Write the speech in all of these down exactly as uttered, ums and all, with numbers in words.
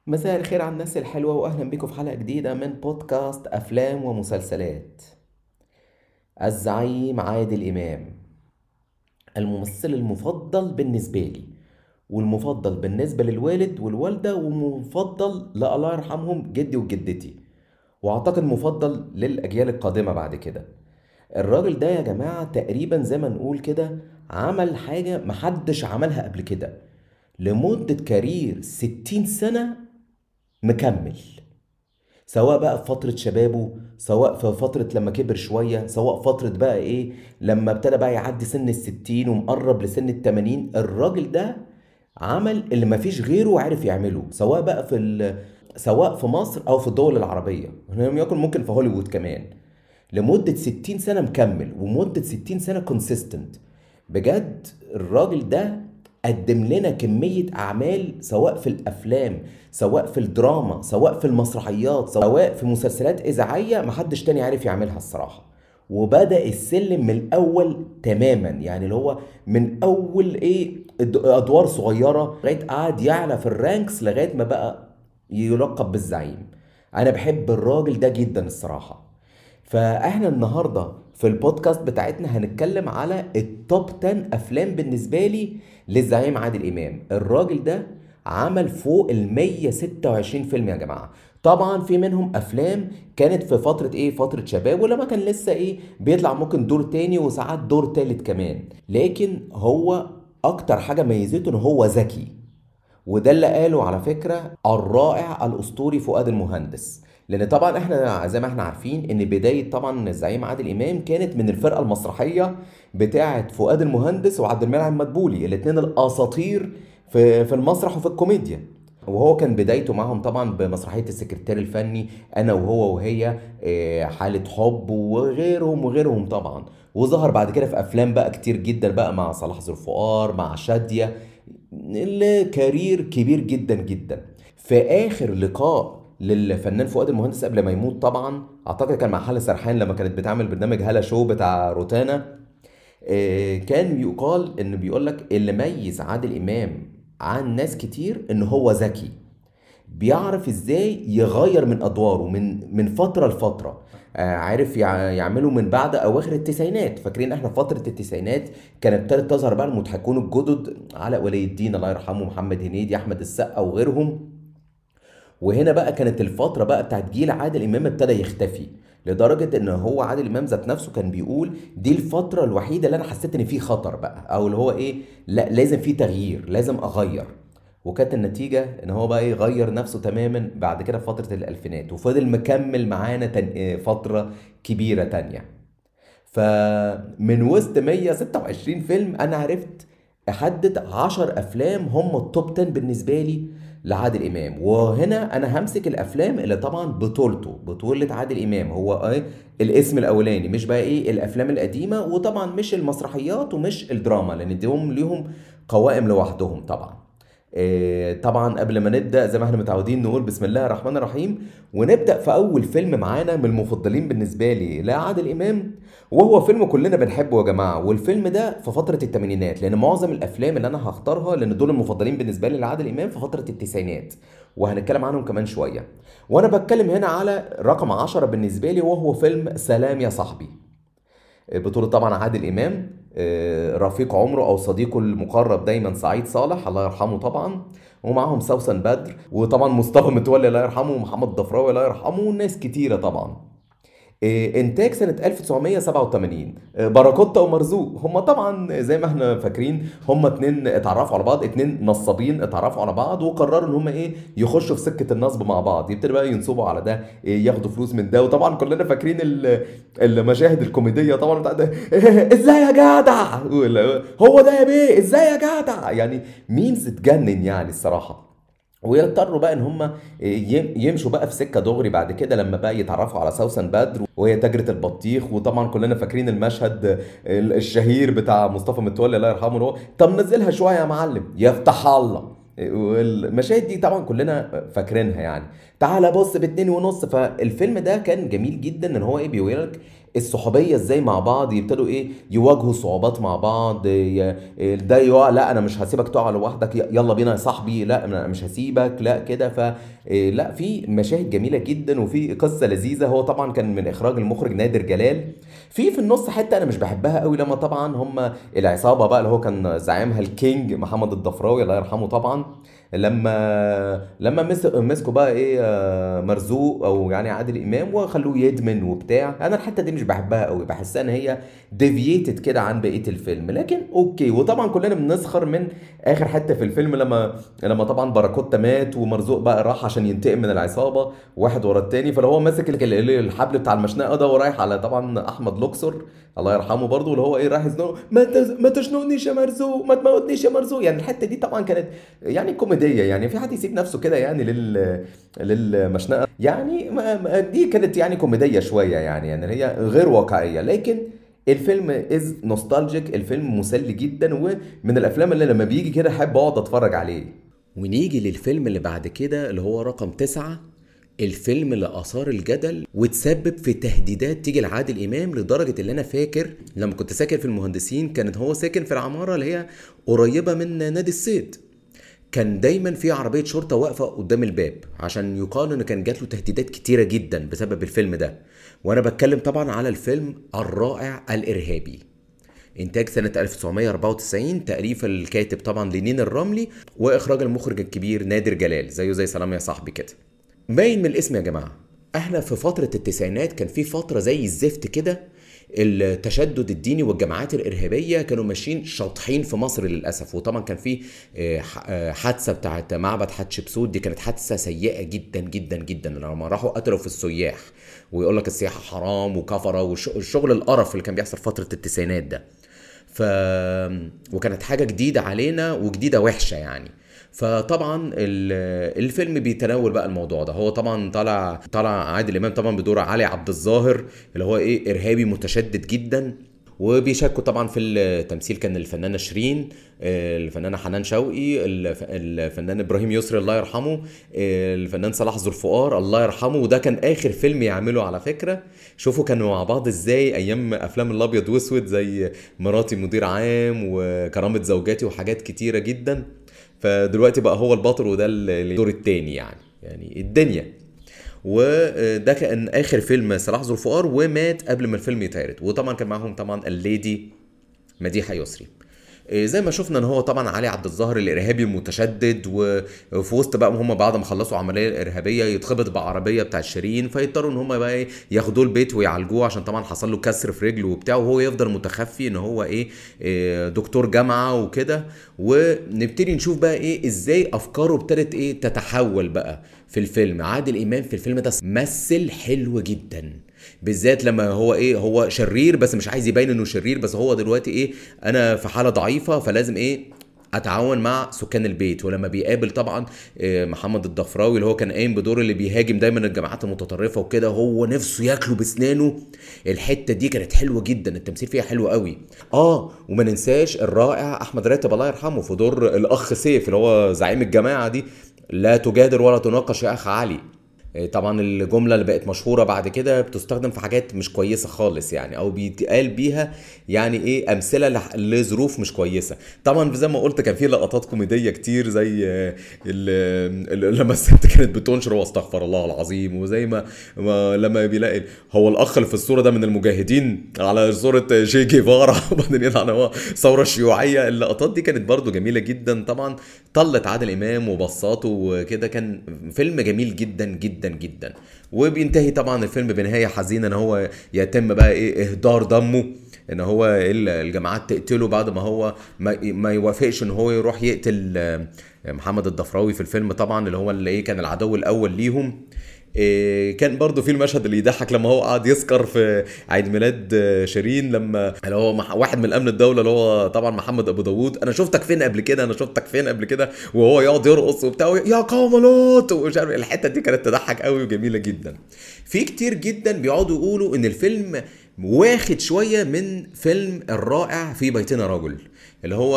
مساء الخير على الناس الحلوة وأهلا بكم في حلقة جديدة من بودكاست أفلام ومسلسلات. الزعيم عادل إمام، الممثل المفضل بالنسبة لي، والمفضل بالنسبة للوالد والوالدة، ومفضل لا الله يرحمهم جدي وجدتي، وأعتقد مفضل للأجيال القادمة بعد كده. الراجل ده يا جماعة تقريبا زي ما نقول كده عمل حاجة محدش عملها قبل كده لمدة كارير ستين سنة مكمل، سواء بقى في فترة شبابه، سواء في فترة لما كبر شوية، سواء فترة بقى ايه لما ابتدى بقى يعدي سن الستين ومقرب لسن التمانين. الراجل ده عمل اللي مفيش غيره عارف يعمله، سواء بقى في ال... سواء في مصر او في الدول العربية، لم يكن ممكن في هوليوود كمان، لمدة ستين سنة مكمل، ومدة ستين سنة كونسيستنت. بجد الراجل ده قدم لنا كمية أعمال، سواء في الأفلام، سواء في الدراما، سواء في المسرحيات، سواء في مسلسلات إذاعية محدش تاني عارف يعملها الصراحة. وبدأ السلم من الأول تماما، يعني اللي هو من أول إيه أد- أدوار صغيرة لغاية قعد يعلى في الرانكس لغاية ما بقى يلقب بالزعيم. أنا بحب الراجل ده جدا الصراحة. فاحنا النهارده في البودكاست بتاعتنا هنتكلم على التوب عشرة افلام بالنسبه لي للزعيم عادل امام. الراجل ده عمل فوق ال مية وستة وعشرين فيلم يا جماعه. طبعا في منهم افلام كانت في فتره ايه فتره شباب، ولما كان لسه ايه بيطلع ممكن دور تاني وساعات دور تالت كمان، لكن هو اكتر حاجه ميزته ان هو ذكي. وده اللي قاله على فكرة الرائع الأسطوري فؤاد المهندس. لأن طبعا احنا زي ما احنا عارفين ان بداية طبعا الزعيم عادل إمام كانت من الفرقة المسرحية بتاعة فؤاد المهندس وعبد المنعم مدبولي، الاتنين الأساطير في في المسرح وفي الكوميديا. وهو كان بدايته معهم طبعا بمسرحية السكرتير الفني، أنا وهو وهي، آه، حالة حب، وغيرهم وغيرهم طبعا. وظهر بعد كده في أفلام بقى كتير جدا بقى مع صلاح ذو الفقار، مع شادية. الكارير كبير جدا جدا. في اخر لقاء للفنان فؤاد المهندس قبل ما يموت طبعا، اعتقد كان مع حلا سرحان لما كانت بتعمل برنامج هلا شو بتاع روتانا، آه، كان بيقال ان بيقول لك اللي ميز عادل امام عن ناس كتير ان هو ذكي، بيعرف ازاي يغير من ادواره من من فتره لفتره. آه، عارف يع- يعمله من بعد اواخر التسعينات. فاكرين احنا في فتره التسعينات كانت ابتدت تظهر بقى المضحكون الجدد، علاء ولي الدين الله يرحمه، محمد هنيدي، احمد السقا وغيرهم. وهنا بقى كانت الفتره بقى بتاعت جيل عادل امام ابتدى يختفي، لدرجه ان هو عادل امام ذات نفسه كان بيقول دي الفتره الوحيده اللي انا حسيت ان في خطر بقى، او اللي هو ايه، لا لازم في تغيير، لازم اغير. وكانت النتيجة ان هو بقى يغير نفسه تماما بعد كده في فترة الالفينات، وفضل مكمل معانا تن... آه، فترة كبيرة تانية. فمن وسط مية وستة وعشرين فيلم انا عرفت احدد عشر افلام هم التوب عشرة بالنسبة لي لعادل امام. وهنا انا همسك الافلام اللي طبعا بطولته، بطولة عادل امام هو ايه الاسم الاولاني، مش بقى ايه الافلام القديمة، وطبعا مش المسرحيات ومش الدراما لان ديهم ليهم قوائم لوحدهم طبعا. إيه، طبعا قبل ما نبدأ زي ما احنا متعودين نقول بسم الله الرحمن الرحيم، ونبدأ في أول فيلم معانا من المفضلين بالنسبة لي لعادل إمام، وهو فيلم كلنا بنحبه يا جماعة. والفيلم ده في فترة الثمانينات، لأن معظم الأفلام اللي أنا هختارها لأن دول المفضلين بالنسبة لي لعادل إمام في فترة التسعينات، وهنتكلم عنهم كمان شوية. وأنا بتكلم هنا على رقم عشرة بالنسبة لي، وهو فيلم سلام يا صاحبي. بطولة طبعا عادل إمام، آه، رفيق عمره أو صديقه المقرب دايما سعيد صالح الله يرحمه طبعا، ومعهم سوسن بدر، وطبعا مصطفى متولي الله يرحمه، ومحمد ضفراوي الله يرحمه، وناس كتيرة طبعا. إيه، انتاج سنة ألف وتسعمية وسبعة وتمانين. إيه، باراكوتا ومرزوق هما طبعا زي ما احنا فاكرين هما اتنين اتعرفوا على بعض، اتنين نصابين اتعرفوا على بعض وقرروا ان هما ايه يخشوا في سكة النصب مع بعض، يبتدوا بقى ينصبوا على ده، إيه، ياخدوا فلوس من ده. وطبعا كلنا فاكرين ال- المشاهد الكوميدية طبعا بتاعت ده، إيه، ازاي يا جدع، ولا هو ده يا بيه ازاي يا جدع، يعني ميمز تجنن يعني الصراحة. ويضطروا بقى ان هم يم- يمشوا بقى في سكه دغري بعد كده لما بقى يتعرفوا على سوسن بدر وهي تاجرة البطيخ. وطبعا كلنا فاكرين المشهد الشهير بتاع مصطفى متولي الله يرحمه اللي هو طب نزلها شويه يا معلم يفتح الله. والمشاهد دي طبعا كلنا فاكرينها يعني. تعالى بص باتنين ونص. فالفيلم ده كان جميل جدا ان هو ايه بيوريلك الصحوبيه ازاي مع بعض، يبتدوا ايه يواجهوا صعوبات مع بعض، ي- ده يقع لا انا مش هسيبك تقع لوحدك، ي- يلا بينا يا صاحبي، لا انا مش هسيبك، لا كده. ف إيه، لا في مشاهد جميله جدا وفي قصه لذيذه. هو طبعا كان من اخراج المخرج نادر جلال. في في النص حته انا مش بحبها قوي، لما طبعا هم العصابه بقى اللي هو كان زعيمها الكينج محمد الضفراوي الله يرحمه طبعا، لما لما مس- مسكوا بقى ايه آه، مرزوق او يعني عادل امام وخلوه يدمن وبتاع. انا الحته دي مش بحبها قوي، بحسها ان هي ديفييتد كده عن بقيه الفيلم، لكن اوكي. وطبعا كلنا بنسخر من اخر حته في الفيلم، لما لما طبعا باراكوتا مات ومرزوق بقى راح عشان ينتقم من العصابه واحد ورا التاني، فلو هو ماسك ال- ال- الحبل بتاع المشنقه ده ورايح على طبعا احمد لوكسور الله يرحمه برضه، اللي هو ايه رايح يزنقه، ما تز- ما تشنقنيش يا مرزوق، ما تموتنيش يا مرزوق. يعني الحته دي طبعا كانت يعني كوميديه، يعني في حد يسيب نفسه كده يعني لل للمشنقه يعني ما ما- دي كانت يعني كوميديه شويه يعني، يعني هي غير واقعيه. لكن الفيلم از نوستالجيك، الفيلم مسلي جدا ومن الافلام اللي لما بيجي كده احب اقعد اتفرج عليه. ونيجي للفيلم اللي بعد كده اللي هو رقم تسعة، الفيلم اللي أثار الجدل وتسبب في تهديدات تيجي لعادل إمام، لدرجة اللي أنا فاكر لما كنت ساكن في المهندسين كانت هو ساكن في العمارة اللي هي قريبة من نادي الصيد، كان دايما في عربية شرطة واقفة قدام الباب عشان يقال ان كان جات له تهديدات كتيرة جدا بسبب الفيلم ده. وانا بتكلم طبعا على الفيلم الرائع الارهابي، انتاج سنة ألف وتسعمية وأربعة وتسعين، تأليف الكاتب طبعا لنين الرملي، واخراج المخرج الكبير نادر جلال، زيه زي سلام يا صاحبي كده. باين من الاسم يا جماعة، احنا في فترة التسعينات كان في فترة زي الزفت كده، التشدد الديني والجماعات الإرهابية كانوا ماشيين شاطحين في مصر للأسف. وطبعا كان في آه، ح- آه، حادثة بتاعت معبد حتشبسوت، دي كانت حادثة سيئة جدا جدا جدا، لما راحوا قتلوا في السياح ويقول لك السياحة حرام وكفرة والشغل القرف اللي كان بيحصل فترة التسعينات ده. ف وكانت حاجة جديدة علينا وجديدة وحشة يعني. فطبعا ال- الفيلم بيتناول بقى الموضوع ده. هو طبعا طالع طالع عادل امام طبعا بدور علي عبد الظاهر اللي هو ايه ارهابي متشدد جدا. وبيشاركوا طبعا في التمثيل كان الفنانه شيرين، آه، الفنانه حنان شوقي، الف- الفنان ابراهيم يسري الله يرحمه، آه، الفنان صلاح ذو الفقار الله يرحمه. وده كان اخر فيلم يعمله على فكره. شوفوا كانوا مع بعض ازاي ايام افلام الابيض واسود زي مراتي مدير عام وكرامه زوجاتي وحاجات كتيره جدا. فدلوقتي بقى هو البطل وده الدور التاني يعني يعني الدنيا. وده كان اخر فيلم صلاح ذو الفقار، ومات قبل ما الفيلم يتعرض. وطبعا كان معاهم طبعا الليدي مديحه يسري. إيه، زي ما شفنا ان هو طبعا علي عبد الظاهر الارهابي المتشدد، و- وفي وسط بقى هم بعد ما خلصوا عمليه ارهابيه يتخبط بعربيه بتاع شيرين، فيضطروا ان هم بقى إيه ياخدوه البيت ويعالجوه عشان طبعا حصل له كسر في رجله وبتاع، وهو يفضل متخفي ان هو ايه إيه، دكتور جامعه وكده. ونبتدي نشوف بقى ايه ازاي افكاره ابتدت ايه تتحول بقى في الفيلم. عادل امام في الفيلم ده مثل حلو جدا، بالذات لما هو ايه هو شرير بس مش عايز يبين انه شرير، بس هو دلوقتي ايه انا في حالة ضعيفة فلازم ايه اتعاون مع سكان البيت. ولما بيقابل طبعا آه، محمد الضفراوي اللي هو كان قايم بدور اللي بيهاجم دايما الجماعات المتطرفه وكده، هو نفسه ياكله بسنانه. الحته دي كانت حلوه جدا، التمثيل فيها حلو قوي. اه وما ننساش الرائع احمد راتب الله يرحمه في دور الاخ سيف اللي هو زعيم الجماعه دي. لا تجادل ولا تناقش يا اخ علي. طبعا الجملة اللي بقت مشهورة بعد كده بتستخدم في حاجات مش كويسة خالص يعني، او بيتقال بيها يعني ايه امثلة لح- لظروف مش كويسة. طبعا زي ما قلت كان في لقطات كوميدية كتير زي آه، ال- ال- لما الست كانت بتنشر واستغفر الله العظيم، وزي ما, ما لما بيلاقي هو الاخ اللي في الصورة ده من المجاهدين على صورة شي جيفارا وبعدين يطلع هو ثورة شيوعية. اللقطات دي كانت برضو جميلة جدا طبعا، طلت عادل امام وبساطه وكده. كان فيلم جميل جدا جدا جدا. وبينتهي طبعا الفيلم بنهايه حزينه ان هو يتم بقى ايه اهدار دمه، ان هو ال- الجماعات تقتله بعد ما هو ما, ما يوافقش ان هو يروح يقتل آه، محمد الضفراوي في الفيلم طبعا اللي هو اللي ايه كان العدو الاول ليهم. إيه، كان برضو في المشهد اللي يضحك لما هو قعد يسكر في عيد ميلاد آه، شيرين، لما اللي هو مح- واحد من امن الدوله اللي هو طبعا محمد ابو داوود، انا شفتك فين قبل كده انا شفتك فين قبل كده، وهو يقعد يرقص وبتاع يا قملوت ومش عارف. الحته دي كانت تضحك قوي وجميله جدا. في كتير جدا بيقعدوا يقولوا ان الفيلم واخد شويه من فيلم الرائع في بيتنا رجل. اللي هو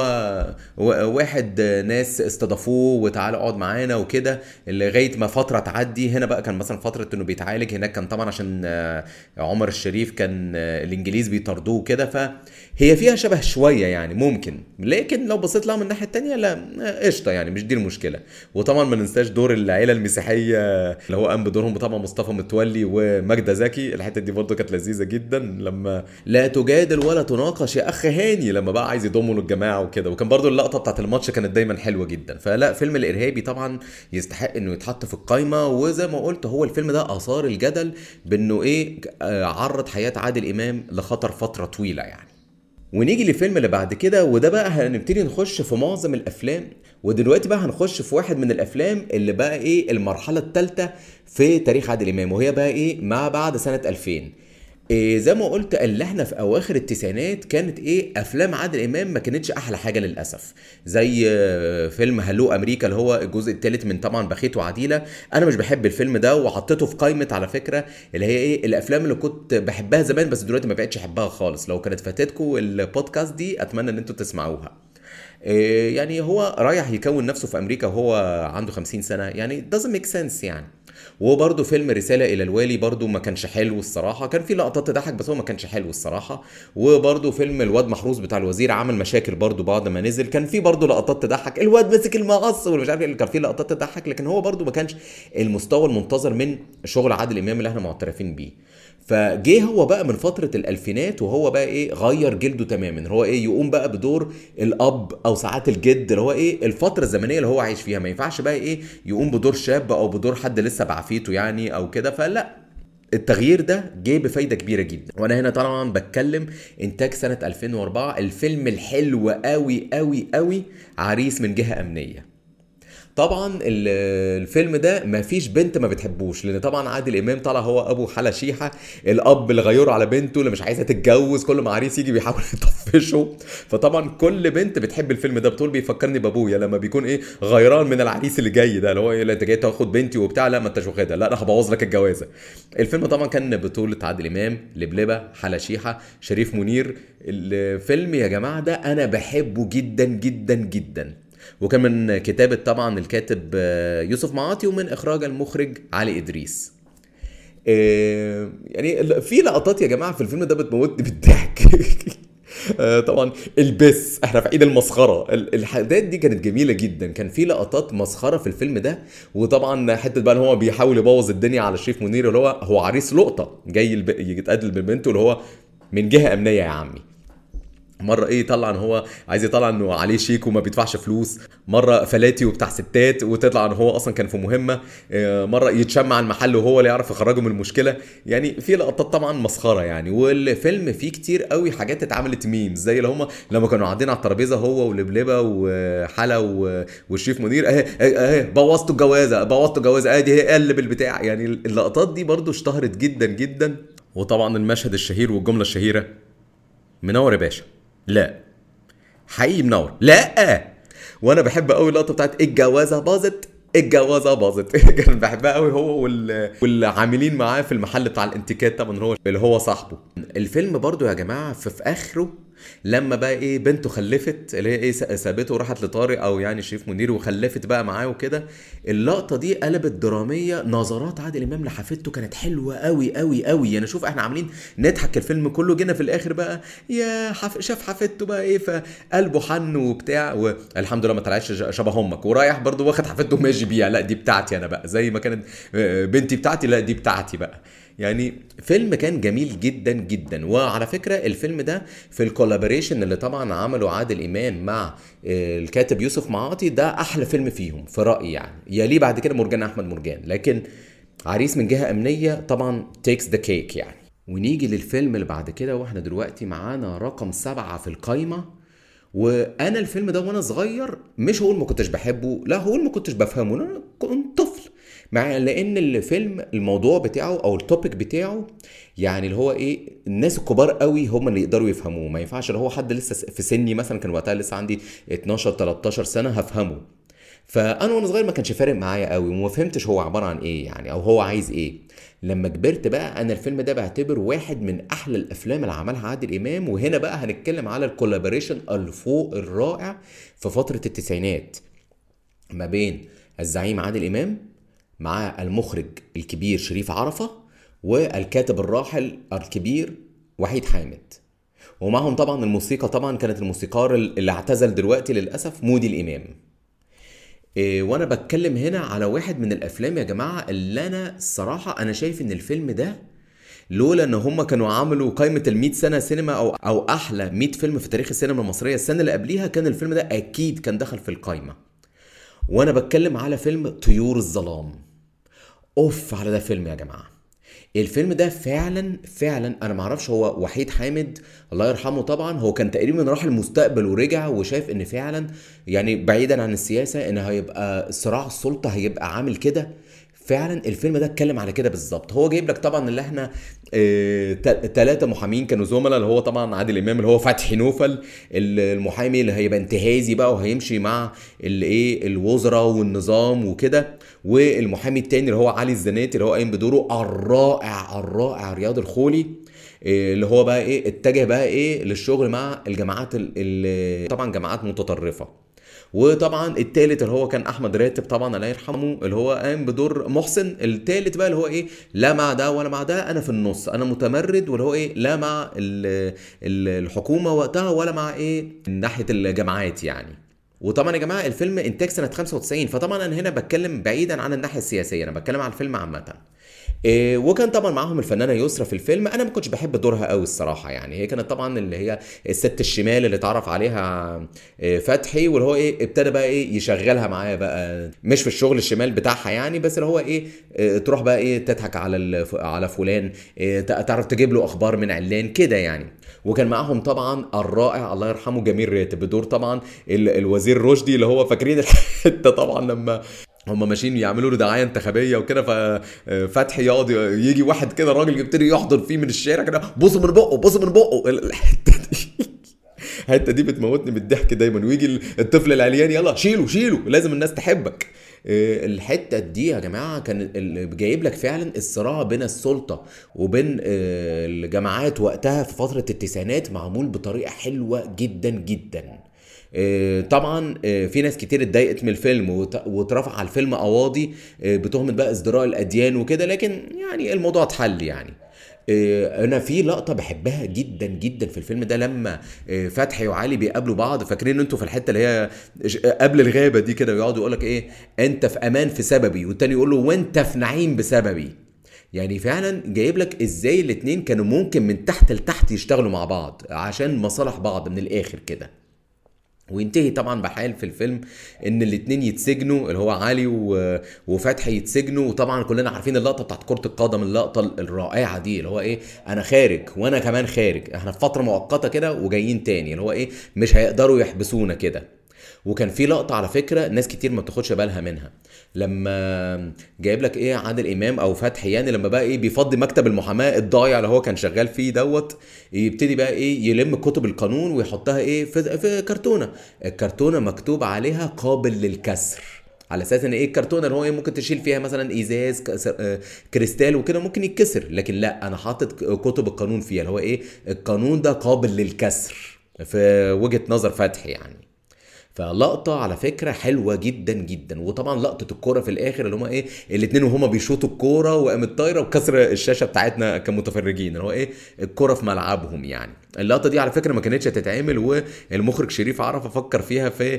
و- واحد ناس استضافوه وتعالى اقعد معانا وكده لغايه ما فتره تعدي. هنا بقى كان مثلا فتره انه بيتعالج، هناك كان طبعا عشان آه، عمر الشريف كان آه، الانجليز بيطاردوه كده، فهي فيها شبه شويه يعني ممكن. لكن لو بصيت لها من الناحيه التانيه لا، آه، قشطه يعني، مش دي المشكله. وطبعا ما ننساش دور العيله المسيحيه اللي هو قام بدورهم طبعا مصطفى متولي وماجدة زكي. الحته دي برضو كانت لذيذه جدا، لما لا تجادل ولا تناقش يا اخ هاني، لما بقى عايز يضموا للجماعه وكده. وكان برضو اللقطه بتاعت الماتش كانت دايما حلوه جدا. فلا، فيلم الارهابي طبعا يستحق انه يتحط في القايمه. وزي ما قلت هو الفيلم ده اثار الجدل بانه ايه، آه، عرض حياه عادل امام لخطر فتره طويله يعني. ونيجي للفيلم اللي بعد كده، وده بقى هنبتدي نخش في معظم الافلام. ودلوقتي بقى هنخش في واحد من الافلام اللي بقى ايه المرحله الثالثه في تاريخ عادل امام، وهي بقى ايه ما بعد سنه ألفين. إيه زي ما قلت اللي احنا في اواخر التسعينات كانت ايه افلام عادل امام ما كانتش احلى حاجه للاسف. زي آه، فيلم هلو امريكا اللي هو الجزء الثالث من طبعا بخيت وعديله. انا مش بحب الفيلم ده وحطيته في قائمه على فكره اللي هي ايه الافلام اللي كنت بحبها زمان بس دلوقتي ما بقتش احبها خالص. لو كانت فاتتكم البودكاست دي اتمنى ان انتوا تسمعوها. إيه يعني هو رايح يكون نفسه في امريكا وهو عنده خمسين سنه، يعني doesn't make sense يعني. وبرده فيلم رسالة إلى الوالي برده ما كانش حلو الصراحة، كان في لقطات تضحك بس هو ما كانش حلو الصراحة. وبرده فيلم الواد محروس بتاع الوزير عمل مشاكل برده بعد ما نزل، كان في برده لقطات تضحك، الواد مسك المقص والمش عارف ايه، كان في لقطات تضحك، لكن هو برده ما كانش المستوى المنتظر من شغل عادل إمام اللي احنا معترفين بيه. فجه هو بقى من فترة الألفينات وهو بقى إيه غير جلده تماما، هو إيه يقوم بقى بدور الأب أو ساعات الجد اللي هو إيه الفترة الزمنية اللي هو عايش فيها. ما ينفعش بقى إيه يقوم بدور شاب أو بدور حد لسه بعافيته يعني أو كده، فلا. التغيير ده جه بفايده كبيره جدا. وانا هنا طبعا بتكلم انتاج سنه ألفين وأربعة، الفيلم الحلو قوي قوي قوي عريس من جهه امنيه. طبعا ال- الفيلم ده ما فيش بنت ما بتحبوش، لان طبعا عادل امام طالع هو ابو حلا شيحه، الاب اللي غيره على بنته اللي مش عايزه تتجوز، كل ما عريس يجي بيحاول يطفشه. فطبعا كل بنت بتحب الفيلم ده، بتقول بيفكرني بابويا لما بيكون ايه غيران من العريس اللي جاي ده، اللي هو إيه، لا انت جاي تاخد بنتي وبتاع، لا ما انتش واخدها، لا انا هبوظ لك الجوازه. الفيلم طبعا كان بطوله عادل امام، لبلبه، حلا شيحه، شريف منير. الفيلم يا جماعه ده انا بحبه جدا جدا جدا. وكان من كتابة طبعا الكاتب آه، يوسف معاطي، ومن إخراج المخرج علي إدريس. آه، يعني ال- في لقطات يا جماعة في الفيلم ده بتموتني بالضحك. آه، طبعا البس احنا في عيد المسخره، ال- الحاجات دي كانت جميله جدا. كان في لقطات مسخره في الفيلم ده. وطبعا حته بقى ان هو بيحاول يبوظ الدنيا على شريف منير اللي هو هو عريس لقطه جاي الب- يتقابل ببنته اللي هو من جهه امنيه يا عمي. مره ايه طلع ان هو عايز يطلع انه عليه شيك وما بيدفعش فلوس، مره فلاتي وبتاع ستات وتطلع ان هو اصلا كان في مهمه، آه، مره يتشمع المحل وهو اللي يعرف يخرجه من المشكله. يعني في لقطات طبعا مسخره يعني. والفيلم فيه كتير قوي حاجات اتعملت ميمز، زي اللي هم لما كانوا قاعدين على الترابيزه هو ولبلبه وحلا و- والشريف منير، اهي اهي اهي بوظتوا الجوازه بوظتوا الجوازه ادي هي قلب البتاع. يعني اللقطات دي برضو اشتهرت جدا جدا. وطبعا المشهد الشهير والجمله الشهيره، منور يا باشا. لا، حقيقي منور. لا، وانا بحب قوي اللقطه بتاعت الجوازه باظت، الجوازه باظت. كان بحبها قوي هو وال... والعاملين معاه في المحل بتاع الانتيكات طبعا، هو اللي هو صاحبه. الفيلم برضو يا جماعه في, في اخره لما بقى ايه بنته خلفت، اللي هي ايه س- سابته وراحت لطارق او يعني شريف منير وخلفت بقى معاه وكده. اللقطه دي قلبت دراميه، نظرات عادل امام لحفيدته كانت حلوه قوي قوي قوي يعني. شوف احنا عاملين نضحك الفيلم كله، جينا في الاخر بقى يا حف... شاف حفيدته بقى ايه فقلبه حن وبتاع، والحمد لله ما طلعتش ش- شبه امك، ورايح برضو واخد حفيدته ماشي بيها، لا دي بتاعتي انا بقى زي ما كانت آه، بنتي بتاعتي، لا دي بتاعتي بقى. يعني فيلم كان جميل جدا جدا. وعلى فكرة الفيلم ده في الكولابوريشن اللي طبعا عمله عادل إمام مع آه، الكاتب يوسف معاطي، ده أحلى فيلم فيهم في رأيي يعني. يليه بعد كده مرجان أحمد مرجان، لكن عريس من جهة أمنية طبعا takes the cake يعني. ونيجي للفيلم اللي بعد كده، واحنا دلوقتي معانا رقم سبعة في القايمة. وانا الفيلم ده وانا صغير مش هقول ما كنتش بحبه، لا هقول ما كنتش بفهمه، انا كنت طفل. مع لان الفيلم الموضوع بتاعه او التوبيك بتاعه يعني اللي هو ايه الناس الكبار قوي هم اللي يقدروا يفهموه، ما ينفعش اللي هو حد لسه في سني مثلا، كان وقتها لسه عندي اتناشر تلتاشر سنة هفهمه. فانا وانا صغير ما كانش فارق معايا قوي وما فهمتش هو عباره عن ايه يعني او هو عايز ايه. لما كبرت بقى انا الفيلم ده بعتبره واحد من احلى الافلام اللي عملها عادل امام. وهنا بقى هنتكلم على الكولابوريشن الفوق الرائع في فتره التسعينات ما بين الزعيم عادل امام مع المخرج الكبير شريف عرفة والكاتب الراحل الكبير وحيد حامد. ومعهم طبعا الموسيقى، طبعا كانت الموسيقار اللي اعتزل دلوقتي للأسف مودي الإمام. إيه، وانا بتكلم هنا على واحد من الافلام يا جماعة اللي انا الصراحة انا شايف ان الفيلم ده لولا ان هم كانوا عملوا قائمة المئة سنة سينما او او احلى مئة فيلم في تاريخ السينما المصرية السنة اللي قبليها، كان الفيلم ده اكيد كان دخل في القائمة. وانا بتكلم على فيلم طيور الظلام. اوف على ده فيلم يا جماعه. الفيلم ده فعلا فعلا انا معرفش، هو وحيد حامد الله يرحمه طبعا هو كان تقريبا راح المستقبل ورجع وشايف ان فعلا يعني بعيدا عن السياسه ان هيبقى صراع السلطه هيبقى عامل كده. فعلا الفيلم ده اتكلم على كده بالظبط. هو جايب لك طبعا اللي احنا ثلاثة محامين كانوا زملاء، اللي هو طبعا عادل امام اللي هو فتحي نوفل المحامي اللي هيبقى انتهازي بقى وهيمشي مع الايه الوزراء والنظام وكده، والمحامي التاني اللي هو علي الزناتي اللي هو قايم بدوره الرائع الرائع رياض الخولي، إيه اللي هو بقى ايه اتجه بقى ايه للشغل مع الجماعات اللي طبعا جماعات متطرفه. وطبعا التالت اللي هو كان احمد راتب طبعا الله يرحمه اللي هو قام بدور محسن. التالت بقى اللي هو ايه لا مع ده ولا مع ده، انا في النص انا متمرد، واللي هو ايه لا مع ال- ال- الحكومه وقتها ولا مع ايه من ناحيه الجامعات يعني. وطبعا يا جماعه الفيلم انتاج سنه خمسة وتسعين، فطبعا انا هنا بتكلم بعيدا عن الناحيه السياسيه، انا بتكلم على الفيلم عامه. إيه، وكان طبعا معاهم الفنانه يسرا في الفيلم. انا ما كنتش بحب دورها قوي الصراحه يعني، هي كانت طبعا اللي هي الست الشمال اللي اتعرف عليها إيه، فتحي، واللي هو ايه ابتدى بقى ايه يشغلها معاه بقى مش في الشغل الشمال بتاعها يعني، بس اللي هو ايه إيه، تروح بقى ايه تضحك على الف- على فلان، إيه، تعرف تجيب له اخبار من علان كده يعني. وكان معاهم طبعا الرائع الله يرحمه جميل راتب بدور طبعا ال- الوزير رشدي، اللي هو فاكرين الحته طبعا لما هم ماشيين يعملوا له دعايه انتخابيه وكده، ففتحي يقعد يجي واحد كده الراجل يبتدي يحضن فيه من الشارع كده بص من بقه بص من بقه. الحته دي الحته دي بتموتني من الضحك دايما. ويجي الطفل العليان يلا شيله شيله لازم الناس تحبك. آه، الحته دي يا جماعه كان ال- جايب لك فعلا الصراع بين السلطه وبين آه، الجماعات وقتها في فتره التسعينات معمول بطريقه حلوه جدا جدا. آه، طبعا آه، في ناس كتير اتضايقت من الفيلم وت- واترفع على الفيلم قواضي آه، بتهمة بقى ازدراء الاديان وكده، لكن يعني الموضوع اتحل يعني. آه، انا في لقطه بحبها جدا جدا في الفيلم ده لما آه، فتحي وعلي بيقابلوا بعض. فاكرين انتوا في الحته اللي هي ش- قبل الغابه دي كده، ويقعدوا يقول لك ايه انت في امان في سببي، والتاني يقول له وانت في نعيم بسببي. يعني فعلا جايب لك ازاي الاتنين كانوا ممكن من تحت لتحت يشتغلوا مع بعض عشان مصالح بعض من الاخر كده. وينتهي طبعا بحال في الفيلم ان الاتنين يتسجنوا، اللي هو علي و- وفتحي يتسجنوا. وطبعا كلنا عارفين اللقطه بتاعت كره القدم، اللقطه الرائعه دي اللي هو ايه انا خارج وانا كمان خارج، احنا في فتره مؤقته كده وجايين تاني، اللي هو ايه مش هيقدروا يحبسونا كده. وكان في لقطه على فكره ناس كتير ما بتاخدش بالها منها، لما جايب لك ايه عادل امام او فتحي يعني لما بقى ايه بيفضي مكتب المحاماه الضايع اللي هو كان شغال فيه دوت، يبتدي بقى ايه يلم كتب القانون ويحطها ايه في, في كرتونه. الكرتونه مكتوب عليها قابل للكسر، على اساس ان ايه الكرتونه اللي هو ايه ممكن تشيل فيها مثلا ازاز كس- آه، كريستال وكده ممكن يتكسر، لكن لا انا حاطط كتب القانون فيها اللي هو ايه القانون ده قابل للكسر في وجهة نظر فتحي يعني. فلقطة على فكرة حلوة جدا جدا. وطبعا لقطة الكورة في الآخر اللي هما إيه الاتنين وهما بيشوطوا الكورة وقامت طايرة وكسر الشاشة بتاعتنا كمتفرجين، اللي هو إيه الكورة في ملعبهم يعني. اللقطة دي على فكرة ما كانتش هتتعمل، والمخرج شريف عرفة فكر فيها في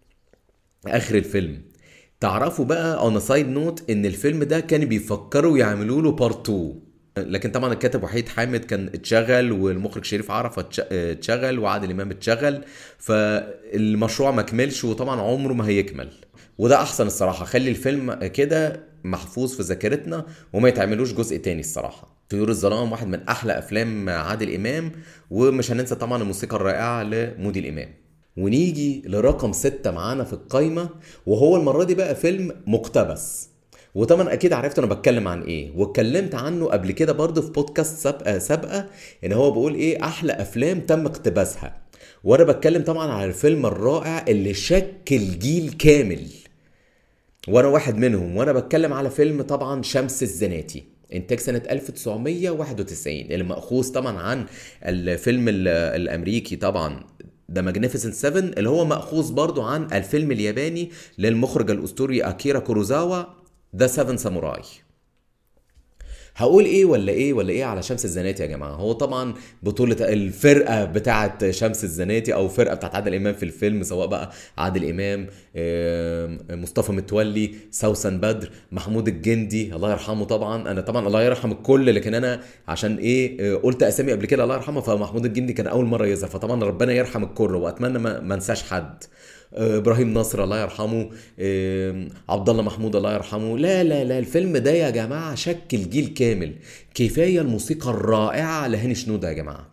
آخر الفيلم. تعرفوا بقى اون سايد نوت ان الفيلم ده كانوا بيفكروا يعملوا له بارت اتنين، لكن طبعا الكاتب وحيد حامد كان اتشغل والمخرج شريف عرفة اتش- اتشغل وعادل امام اتشغل، فالمشروع ما كملش وطبعا عمره ما هيكمل. وده احسن الصراحة، خلي الفيلم كده محفوظ في ذاكرتنا وما يتعملوش جزء تاني الصراحة. طيور الظلام واحد من احلى افلام عادل امام، ومش هننسى طبعا الموسيقى الرائعة لمودي الامام. ونيجي لرقم ستة معانا في القايمة، وهو المرة دي بقى فيلم مقتبس. وطبعا اكيد عرفت انا بتكلم عن ايه، واتكلمت عنه قبل كده برضه في بودكاست سابقه سابقه ان هو بيقول ايه احلى افلام تم اقتباسها. وانا بتكلم طبعا على الفيلم الرائع اللي شكل جيل كامل، وانا واحد منهم. وانا بتكلم على فيلم طبعا شمس الزناتي، انتاج سنة ألف وتسعمية وواحد وتسعين، اللي مأخوذ طبعا عن الفيلم ال- الامريكي طبعا ذا ماجنيفيسنت سبعة، اللي هو مأخوذ برضو عن الفيلم الياباني للمخرج الأسطوري أكيرا كوروزاوا، ذا سيفن ساموراي. هقول ايه ولا ايه ولا ايه على شمس الزناتي يا جماعه؟ هو طبعا بطوله الفرقه بتاعه شمس الزناتي، او فرقه بتاعه عادل امام في الفيلم، سواء بقى عادل امام، آم، مصطفى متولي، سوسن بدر، محمود الجندي الله يرحمه. طبعا انا طبعا الله يرحم الكل، لكن انا عشان ايه آه، قلت اسامي قبل كده الله يرحمه، فمحمود الجندي كان اول مره يظهر، فطبعا ربنا يرحم الكل، واتمنى ما ما انساش حد. آه، ابراهيم نصر الله يرحمه، آه، عبد الله محمود الله يرحمه. لا لا لا، الفيلم ده يا جماعه شكل جيل كامل. كفايه الموسيقى الرائعه لهاني شنودة يا جماعه.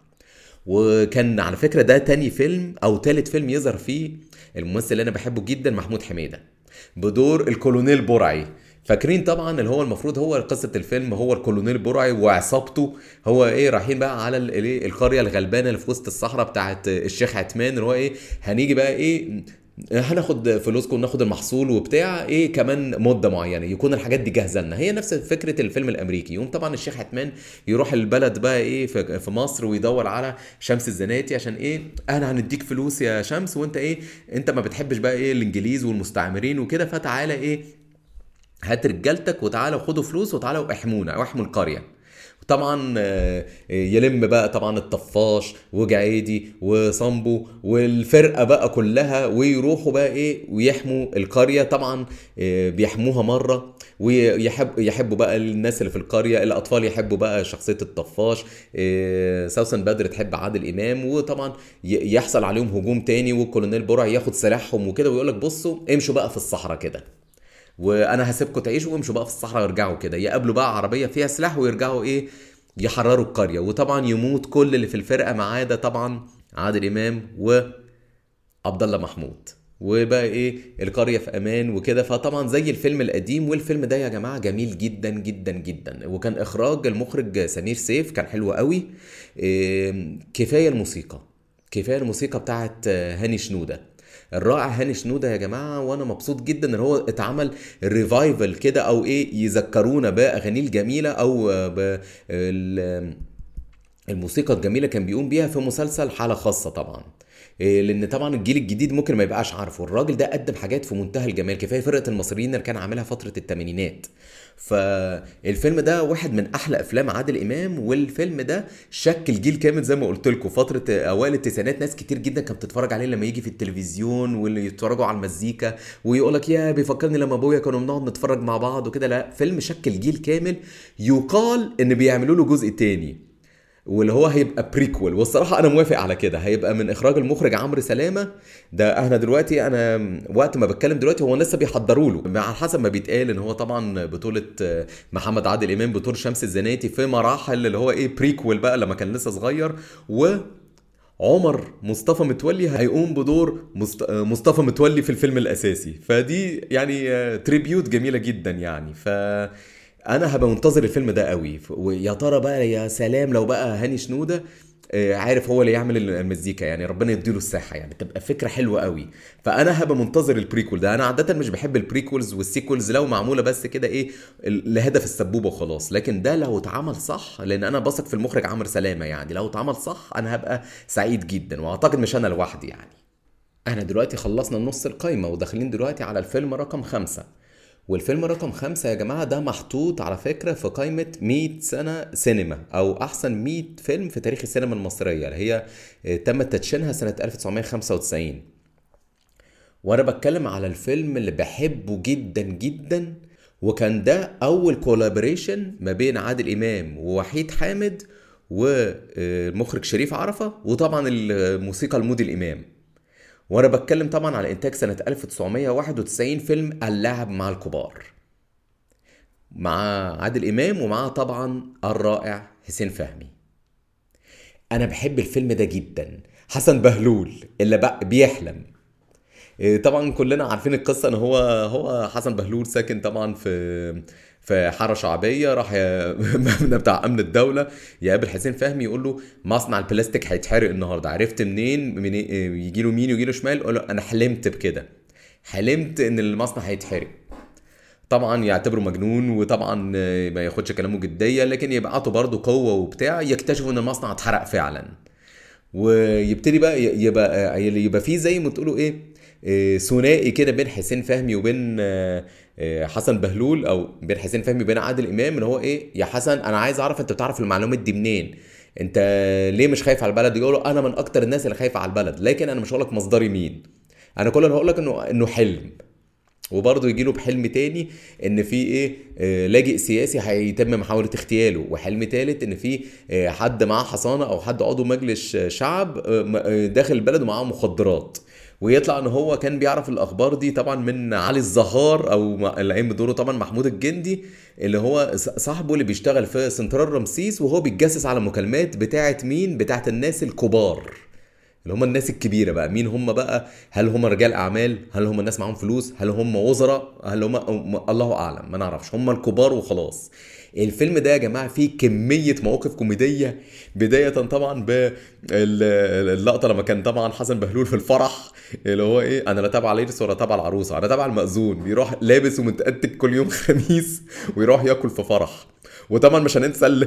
وكان على فكره ده تاني فيلم او تالت فيلم يظهر فيه الممثل اللي انا بحبه جدا محمود حميده، بدور الكولونيل برعي. فاكرين طبعا اللي هو المفروض هو قصه الفيلم هو الكولونيل برعي وعصابته، هو ايه رايحين بقى على ال- الايه القريه الغلبانه اللي في وسط الصحراء بتاعت الشيخ عثمان، اللي هو ايه هنيجي بقى ايه هناخد فلوسكم وناخد المحصول وبتاع ايه كمان مده معينه يكون الحاجات دي جاهزه لنا. هي نفس فكره الفيلم الامريكي. يقوم طبعا الشيخ عثمان يروح البلد بقى ايه في في مصر ويدور على شمس الزناتي، عشان ايه انا هنديك فلوس يا شمس، وانت ايه انت ما بتحبش بقى ايه الانجليز والمستعمرين وكده، فتعالى ايه هات رجالتك وتعالى وخدوا فلوس وتعالى واحمونا واحموا القريه. طبعا آه، يلم بقى طبعا الطفاش وجعيدي وصامبو والفرقه بقى كلها، ويروحوا بقى ايه ويحموا القريه. طبعا آه، بيحموها مره، ويحب يحبوا بقى الناس اللي في القريه، الاطفال يحبوا بقى شخصيه الطفاش، آه، سوسن بدر تحب عادل امام، وطبعا ي- يحصل عليهم هجوم تاني، والكولونيل برع ياخد سلاحهم وكده ويقول لك بصوا امشوا بقى في الصحراء كده، وانا هسيبكم تعيشوا وامشوا بقى في الصحراء ويرجعوا كده، يقابلوا بقى عربيه فيها سلاح ويرجعوا ايه يحرروا القريه. وطبعا يموت كل اللي في الفرقه ما عدا طبعا عادل امام وعبد الله محمود، وبقى ايه القريه في امان وكده. فطبعا زي الفيلم القديم. والفيلم ده يا جماعه جميل جدا جدا جدا، وكان اخراج المخرج سمير سيف، كان حلو قوي. إيه، كفايه الموسيقى، كفايه الموسيقى بتاعت هاني شنوده الرائع. هاني شنودة يا جماعة، وانا مبسوط جدا ان هو اتعمل ريفايفل كده، او ايه يذكرونا باغانيه الجميلة، او بال- الموسيقى الجميلة كان بيقوم بيها في مسلسل حالة خاصة طبعا. إيه، لان طبعا الجيل الجديد ممكن ما يبقاش عارفه، الراجل ده قدم حاجات في منتهى الجمال. كفايه فرقه المصريين اللي كان عاملها فتره الثمانينات. فالفيلم ده واحد من احلى افلام عادل امام، والفيلم ده شكل جيل كامل زي ما قلت لكم. فتره اوائل التسعينات ناس كتير جدا كانت بتتفرج عليه لما يجي في التلفزيون، واللي يتفرجوا على المزيكا ويقول لك يا بيفكرني لما ابويا كانوا بنقعد نتفرج مع بعض وكده. لا، فيلم شكل جيل كامل. يقال ان بيعملوا له جزء تاني، واللي هو هيبقى بريكول، والصراحه انا موافق على كده. هيبقى من اخراج المخرج عمرو سلامه. ده احنا دلوقتي انا وقت ما بتكلم دلوقتي هو لسه بيحضروا له، على حسب ما بيتقال ان هو طبعا بطوله آه، محمد عادل امام بطول شمس الزناتي في مراحل اللي هو ايه بريكول بقى لما كان لسه صغير. وعمر مصطفى متولي هيقوم بدور مست- آه، مصطفى متولي في الفيلم الاساسي. فدي يعني تريبيوت جميله جدا يعني. ف انا هبقى منتظر الفيلم ده قوي. ف- ويا ترى بقى يا سلام لو بقى هاني شنودة آه، عارف هو اللي يعمل المزيكا، يعني ربنا يديله الصحة، يعني تبقى فكرة حلوة قوي. فانا هبقى منتظر البريكول ده. انا عادة مش بحب البريكولز والسيكولز لو معمولة بس كده ايه ال- لهدف السبوبة وخلاص، لكن ده لو اتعمل صح، لان انا بثق في المخرج عمرو سلامة، يعني لو اتعمل صح انا هبقى سعيد جدا، واعتقد مش انا لوحدي يعني. احنا دلوقتي خلصنا نص القايمة وداخلين دلوقتي على الفيلم رقم خمسة. والفيلم رقم خمسة يا جماعة ده محطوط على فكرة في قائمة مية سنة سينما، أو أحسن مية فيلم في تاريخ السينما المصرية، اللي هي آه، تم تدشينها سنة ألف وتسعمية وخمسة وتسعين. وأنا بتكلم على الفيلم اللي بحبه جدا جدا، وكان ده أول كولابوريشن ما بين عادل إمام ووحيد حامد والمخرج شريف عرفة، وطبعا الموسيقى لمودي الإمام. وانا بتكلم طبعا على انتاج سنة ألف وتسعمية وواحد وتسعين، فيلم اللعب مع الكبار، مع عادل امام ومعاه طبعا الرائع حسين فهمي. انا بحب الفيلم ده جدا. حسن بهلول اللي بقى بيحلم. إيه، طبعا كلنا عارفين القصه، ان هو هو حسن بهلول ساكن طبعا في في حاره شعبيه، راح ي- مبنى بتاع امن الدوله، يقابل حسين فهمي يقول له مصنع البلاستيك هيتحرق النهارده، عرفت منين؟ من يجي له مين ويجي له شمال؟ يقول له انا حلمت بكده، حلمت ان المصنع هيتحرق. طبعا يعتبره مجنون، وطبعا ما ياخدش كلامه جدية، لكن يبعته برضه قوة وبتاع، يكتشفوا ان المصنع اتحرق فعلا. ويبتدي بقى يبقى يبقى فيه زي ما تقولوا ايه، إيه، ثنائي كده بين حسين فهمي وبين آه، آه، حسن بهلول، او بين حسين فهمي وبين عادل امام، اللي هو ايه، يا حسن انا عايز اعرف انت بتعرف المعلومات دي منين؟ انت ليه مش خايف على البلد؟ يقولوا انا من اكتر الناس اللي خايفه على البلد، لكن انا مش هقول لك مصدري مين، انا كل اللي هقول لك انه انه حلم. وبرضه يجي له بحلم تاني ان في ايه، آه، لاجئ سياسي هيتم محاوله اغتياله، وحلم تالت ان في آه، حد معاه حصانه او حد عضو مجلس شعب آه، م- آه، داخل البلد ومعاه مخدرات. ويطلع ان هو كان بيعرف الاخبار دي طبعا من علي الزهار، او م- اللي قايم بدوره طبعا محمود الجندي، اللي هو ص- صاحبه اللي بيشتغل في سنترال رمسيس، وهو بيتجسس على مكالمات بتاعه مين، بتاعه الناس الكبار، اللي هم الناس الكبيره بقى. مين هم بقى؟ هل هم رجال اعمال؟ هل هم الناس معاهم فلوس؟ هل هم وزراء؟ هل هم أم- الله اعلم، ما نعرفش، هم الكبار وخلاص. الفيلم ده يا جماعه فيه كميه مواقف كوميديه، بدايه طبعا باللقطه لما كان طبعا حسن بهلول في الفرح، اللي هو ايه، انا لا تابع العريس ولا تابع العروسه، انا تابع المأذون، بيروح لابس ومتأتك كل يوم خميس ويروح ياكل في فرح. وطبعا مش هننسى ال-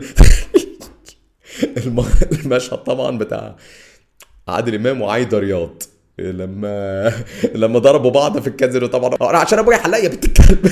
الم- المشهد طبعا بتاع عادل امام وعايده رياض، لما لما ضربوا بعض في الكازينو طبعا، انا عشان ابويا حلاق يا بنت الكلب.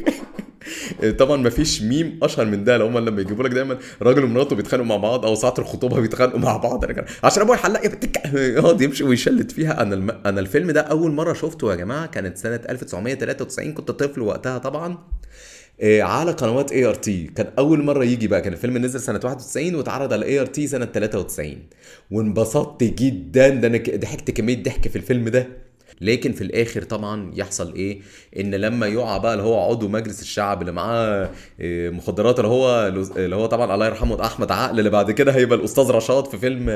طبعا مفيش ميم اشهر من ده، لو هم لما يجيبوا لك دايما راجل ومراته بيتخانقوا مع بعض، او ساعه الخطوبه بيتخانقوا مع بعض، أنا كان- عشان ابويا حلاق يا بنت الكلب، يقعد يمشي ويشلت فيها. انا الم... انا الفيلم ده اول مره شفته يا جماعه كانت سنه ألف وتسعمية وتلاتة وتسعين، كنت طفل وقتها طبعا، آه، على قنوات اي ار تي. كان اول مره يجي بقى، كان الفيلم نزل سنه واحد وتسعين واتعرض على اي ار تي سنه تلاتة وتسعين. وانبسطت جدا، ده انا ك- ضحكت كميه ضحك في الفيلم ده. لكن في الاخر طبعا يحصل ايه، ان لما يقع بقى اللي هو عضو مجلس الشعب اللي معاه آه، مخدرات، اللي هو اللي هو طبعا الله يرحمه احمد عقل، اللي بعد كده هيبقى الاستاذ رشاد في فيلم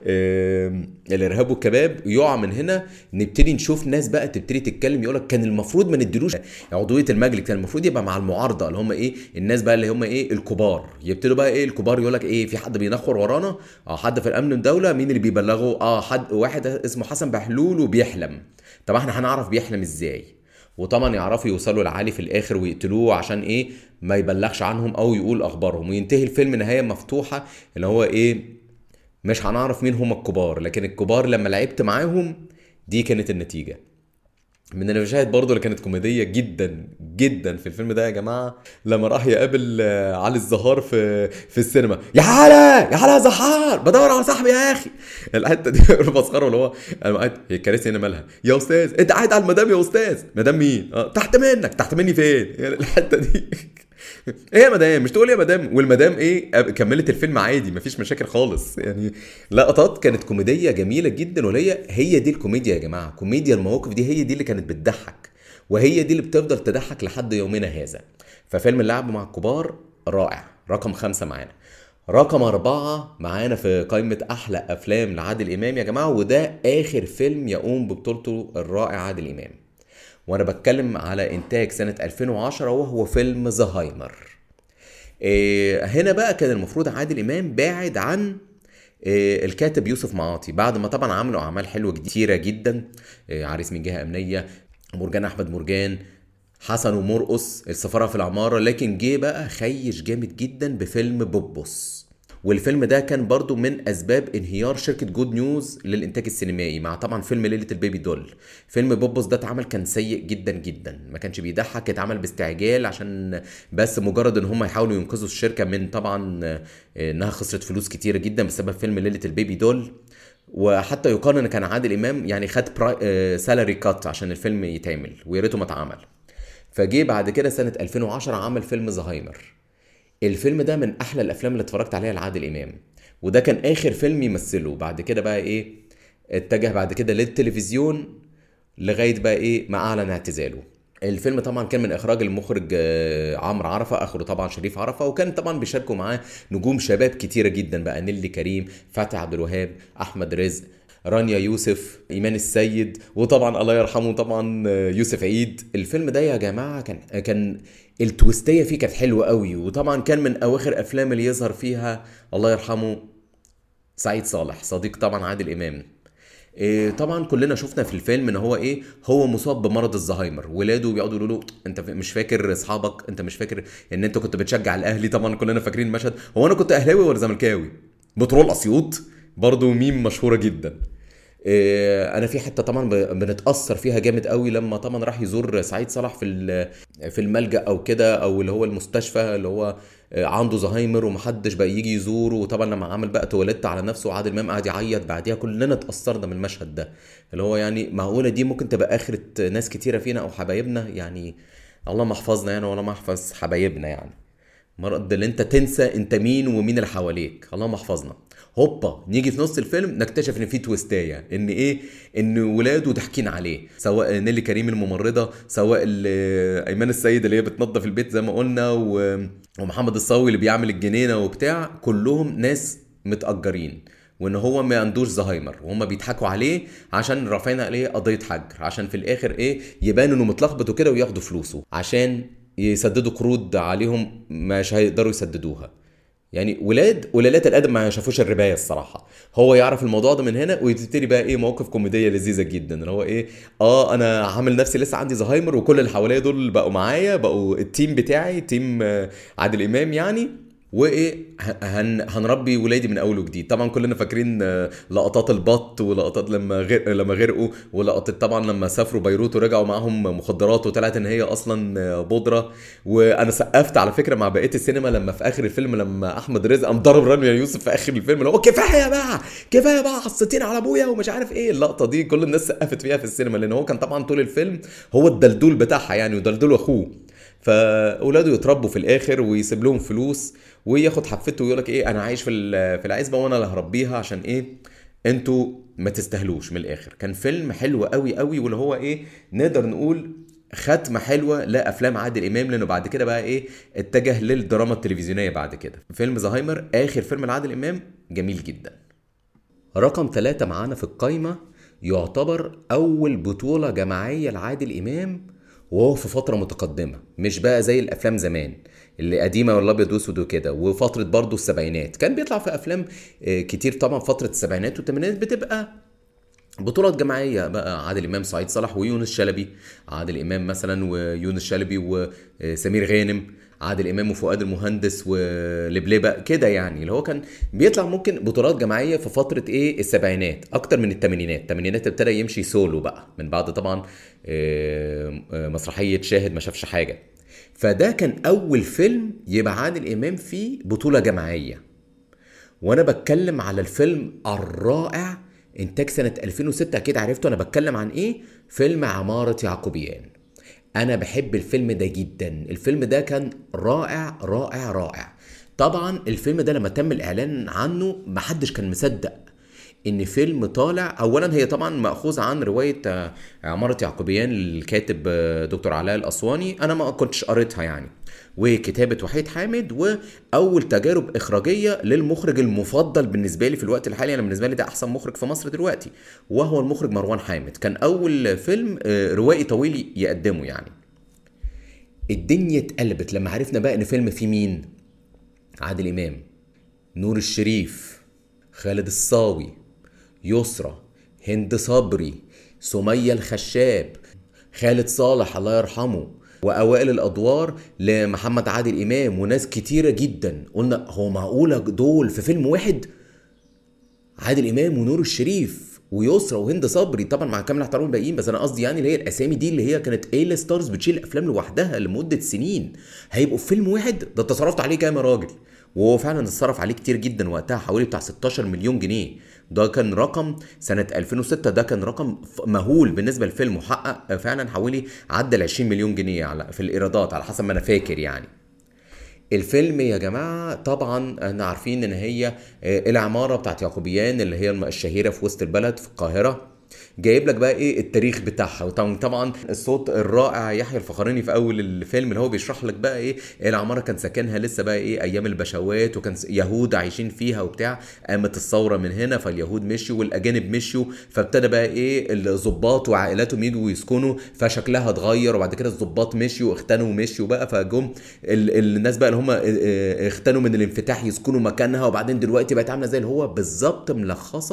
آه، الارهاب والكباب، يقع من هنا. نبتدي نشوف ناس بقى تبتدي تتكلم، يقول لك كان المفروض ما نديلوش عضويه المجلس، كان المفروض يبقى مع المعارضه، اللي هم ايه، الناس بقى اللي هم ايه الكبار. يبتدوا بقى ايه الكبار يقول لك ايه، في حد بينخر ورانا، اه حد في الامن الدوله، مين اللي بيبلغه؟ اه حد واحد اسمه حسن بهلول وبيحلم. طب احنا هنعرف بيحلم ازاي؟ وطبعا يعرفوا يوصلوا لعلي في الاخر ويقتلوه، عشان ايه، ما يبلغش عنهم او يقول اخبارهم، وينتهي الفيلم نهايه مفتوحه، اللي هو ايه، مش هنعرف مين هم الكبار، لكن الكبار لما لعبت معاهم دي كانت النتيجه. من المشاهد برضه اللي كانت كوميديه جدا جدا في الفيلم ده يا جماعه، لما راح يقابل آه، علي الزهار في في السينما، يا حلا يا حلا يا زهار، بدور على صاحبي يا اخي. الحته دي بسخره، اللي هو انا قاعد، هي الكراسي هنا مالها يا استاذ؟ انت قاعد على المدام يا استاذ؟ مدام مين؟ اه تحت منك، تحت مني فين؟ يعني الحته دي ايه يا مدام، مش تقول يا مدام؟ والمدام ايه، أب- كملت الفيلم عادي، مفيش مشاكل خالص يعني. لقطات كانت كوميديه جميله جدا، وهي هي دي الكوميديا يا جماعه، كوميديا المواقف دي هي دي اللي كانت بتضحك، وهي دي اللي بتفضل تضحك لحد يومنا هذا. ففيلم اللعب مع الكبار رائع، رقم خمسة معانا. رقم أربعة معانا في قائمة أحلى أفلام لعادل إمام يا جماعة، وده آخر فيلم يقوم ببطولته الرائع عادل إمام، وانا بتكلم على انتاج سنة ألفين وعشرة، وهو فيلم زهايمر. إيه، هنا بقى كان المفروض عادل امام باعد عن إيه، الكاتب يوسف معاطي، بعد ما طبعا عملوا اعمال حلوه كتيره جدا، إيه، عريس من جهه امنيه، مرجان احمد مرجان، حسن ومرقص، السفاره في العماره، لكن جه بقى خيش جامد جدا بفيلم بوبوس. والفيلم ده كان برضو من اسباب انهيار شركه جود نيوز للانتاج السينمائي، مع طبعا فيلم ليله البيبي دول. فيلم بوبوس ده اتعمل كان سيء جدا جدا، ما كانش بيضحك، اتعمل باستعجال عشان بس مجرد ان هم يحاولوا ينقذوا الشركه من طبعا آه، انها خسرت فلوس كتيره جدا بسبب فيلم ليله البيبي دول. وحتى يقال ان كان عادل امام يعني خد سالاري كات عشان الفيلم يتعمل، ويا ريته ما اتعمل. فجه بعد كده سنه ألفين وعشرة عمل فيلم زهايمر. الفيلم ده من احلى الافلام اللي اتفرجت عليها لعادل امام، وده كان اخر فيلم يمثله. بعد كده بقى ايه، اتجه بعد كده للتلفزيون لغايه بقى ايه ما اعلن اعتزاله. الفيلم طبعا كان من اخراج المخرج آه، عمرو عرفه، اخره طبعا شريف عرفه، وكان طبعا بيشاركوا معاه نجوم شباب كتيره جدا بقى، نيللي كريم، فتحي عبد الوهاب، احمد رزق، رانيا يوسف، ايمان السيد، وطبعا الله يرحمه طبعا آه، يوسف عيد. الفيلم ده يا جماعه كان كان التويستيه فيه كانت حلوه قوي، وطبعا كان من اواخر افلام اللي يظهر فيها الله يرحمه سعيد صالح، صديق طبعا عادل امام. إيه طبعا كلنا شفنا في الفيلم ان هو ايه، هو مصاب بمرض الزهايمر، ولاده بيقعدوا يقولوا له انت مش فاكر اصحابك، انت مش فاكر ان انت كنت بتشجع الاهلي. طبعا كلنا فاكرين المشهد. هو انا كنت اهلاوي ولا زملكاوي؟ بترول اسيوط برضو ميم مشهوره جدا. إيه، انا في حته طبعا ب- بنتاثر فيها جامد قوي لما طبعا راح يزور سعيد صالح في ال- في الملجأ او كده، او اللي هو المستشفى اللي هو آه، عنده زهايمر ومحدش بقى يجي يزوره. وطبعا لما عمل بقى تواليت على نفسه وعادل امام قعد يعيط بعديها، كلنا اتاثرنا من المشهد ده. اللي هو يعني معقوله دي ممكن تبقى اخره ناس كتيره فينا او حبايبنا يعني؟ اللهم احفظنا يعني، ولا ما احفظ حبايبنا يعني. مرض اللي انت تنسى انت مين ومين اللي حواليك، اللهم احفظنا. هوبا نيجي في نص الفيلم نكتشف ان في تويستايه، ان ايه، ان ولاده ضاحكين عليه، سواء نيلي كريم الممرضه، سواء ال- ايمان السيد اللي هي بتنظف البيت زي ما قلنا، و- ومحمد الصاوي اللي بيعمل الجنينه وبتاع، كلهم ناس متأجرين، وان هو ما عندوش زهايمر، وهم بيضحكوا عليه عشان رافعين عليه قضيه حجر، عشان في الاخر ايه، يبان انه متلخبط وكده وياخدوا فلوسه عشان يسددوا قروض عليهم مش هيقدروا يسددوها. يعني ولاد ولالات الادب ما شافوش الربايه الصراحه. هو يعرف الموضوع ده من هنا ويبتدي بقى ايه، مواقف كوميديه لذيذه جدا، اللي هو ايه، اه انا عامل نفسي لسه عندي زهايمر وكل اللي حواليا دول بقوا معايا، بقوا التيم بتاعي، تيم آه، عادل امام يعني. وايه ه- هن هنربي ولادي من اول وجديد. طبعا كلنا فاكرين آه، لقطات البط، ولقطات لما غير لما غرقوا، ولقطات طبعا لما سافروا بيروت ورجعوا معاهم مخدرات وطلعت ان هي اصلا آه، بودره. وانا سقفت على فكره مع بقيه السينما لما في اخر الفيلم لما احمد رزق قام ضرب رانيا يوسف في اخر الفيلم، اللي هو كفايه بقى، كفايه بقى حصتين على ابويا ومش عارف ايه. اللقطه دي كل الناس سقفت فيها في السينما، لان هو كان طبعا طول الفيلم هو الدلدول بتاعها يعني، ودلدول اخوه. فاولاده يتربوا في الاخر ويسيب لهم فلوس وياخد حفته ويقول لك ايه، انا عايش في ال- في العزبه وانا اللي هربيها، عشان ايه، انتوا ما تستاهلوش. من الاخر كان فيلم حلو قوي قوي، واللي هو ايه، نقدر نقول ختمة حلوة لأفلام عادل إمام، لأنه بعد كده بقى إيه، اتجه للدراما التلفزيونية بعد كده. فيلم زهايمر آخر فيلم لعادل إمام جميل جدا. رقم ثلاثة معانا في القايمة، يعتبر أول بطولة جماعية لعادل إمام وهو في فترة متقدمة، مش بقى زي الأفلام زمان اللي قديمة ولا أبيض وأسود وكده. وفترة برضه السبعينات كان بيطلع في أفلام آه، كتير طبعا. فترة السبعينات والثمانينات بتبقى بطولات جماعية بقى، عادل إمام، سعيد صالح، ويونس شلبي. عادل إمام مثلا ويونس شلبي وسمير غانم، عادل إمام وفؤاد المهندس ولبلبة كده يعني. اللي هو كان بيطلع ممكن بطولات جماعية في فترة إيه، السبعينات أكتر من التمانينات. التمانينات ابتدى يمشي سولو بقى من بعد طبعا آه، آه، مسرحية شاهد ما شافش حاجة. فده كان أول فيلم يبقى عادل إمام فيه بطولة جماعية. وانا بتكلم على الفيلم الرائع، انتاج سنة ألفين وستة، اكيد عرفته انا بتكلم عن ايه، فيلم عمارة يعقوبيان. انا بحب الفيلم ده جدا. الفيلم ده كان رائع رائع رائع. طبعا الفيلم ده لما تم الاعلان عنه محدش كان مصدق ان فيلم طالع. اولا هي طبعا مأخوذ عن رواية آه، عمارة يعقوبيان للكاتب آه، دكتور علاء الاسواني. انا ما كنتش قريتها يعني. وكتابة وحيد حامد، واول تجارب اخراجية للمخرج المفضل بالنسبة لي في الوقت الحالي. انا بالنسبة لي ده احسن مخرج في مصر دلوقتي، وهو المخرج مروان حامد. كان اول فيلم آه، روائي طويل يقدمه يعني. الدنيا اتقلبت لما عرفنا بقى ان فيلم فيه مين، عادل امام، نور الشريف، خالد الصاوي، يسرى، هند صبري، سمية الخشاب، خالد صالح الله يرحمه، واوائل الادوار لمحمد عادل امام وناس كتيره جدا. قلنا هو معقوله دول في فيلم واحد؟ عادل امام ونور الشريف ويسرى وهند صبري، طبعا مع كامل احترام الباقيين، بس انا قصدي يعني اللي هي الاسامي دي اللي هي كانت ايه ستارز بتشيل افلام لوحدها لمده سنين، هيبقوا في فيلم واحد؟ ده انت صرفت عليه كام يا راجل؟ وهو فعلا اتصرف عليه كتير جدا وقتها، حوالي بتاع ستاشر مليون جنيه. ده كان رقم سنة ألفين وستة، ده كان رقم ف- مهول بالنسبة للفيلم، وحقق فعلا حوالي عدى ال عشرين مليون جنيه على في الإيرادات على حسب ما أنا فاكر يعني. الفيلم يا جماعة طبعا احنا عارفين ان هي آه، العمارة بتاعت يعقوبيان اللي هي الم- الشهيرة في وسط البلد في القاهرة. جايب لك بقى ايه التاريخ بتاعها. وطبعا طبعا الصوت الرائع يحيى الفخراني في اول الفيلم اللي هو بيشرح لك بقى ايه، العمارة كان سكنها لسه بقى ايه ايام البشوات، وكان س- يهود عايشين فيها وبتاع. قامت الثورة من هنا فاليهود مشيوا والاجانب مشيوا، فابتدى بقى ايه الضباط وعائلاتهم يجوا يسكنوا، فشكلها اتغير. وبعد كده الضباط مشيوا اختنوا ومشيوا بقى، فجم ال- الناس بقى اللي هم اختنوا من الانفتاح يسكنوا مكانها. وبعدين دلوقتي بقت عامله زي اللي هو بالظبط ملخصه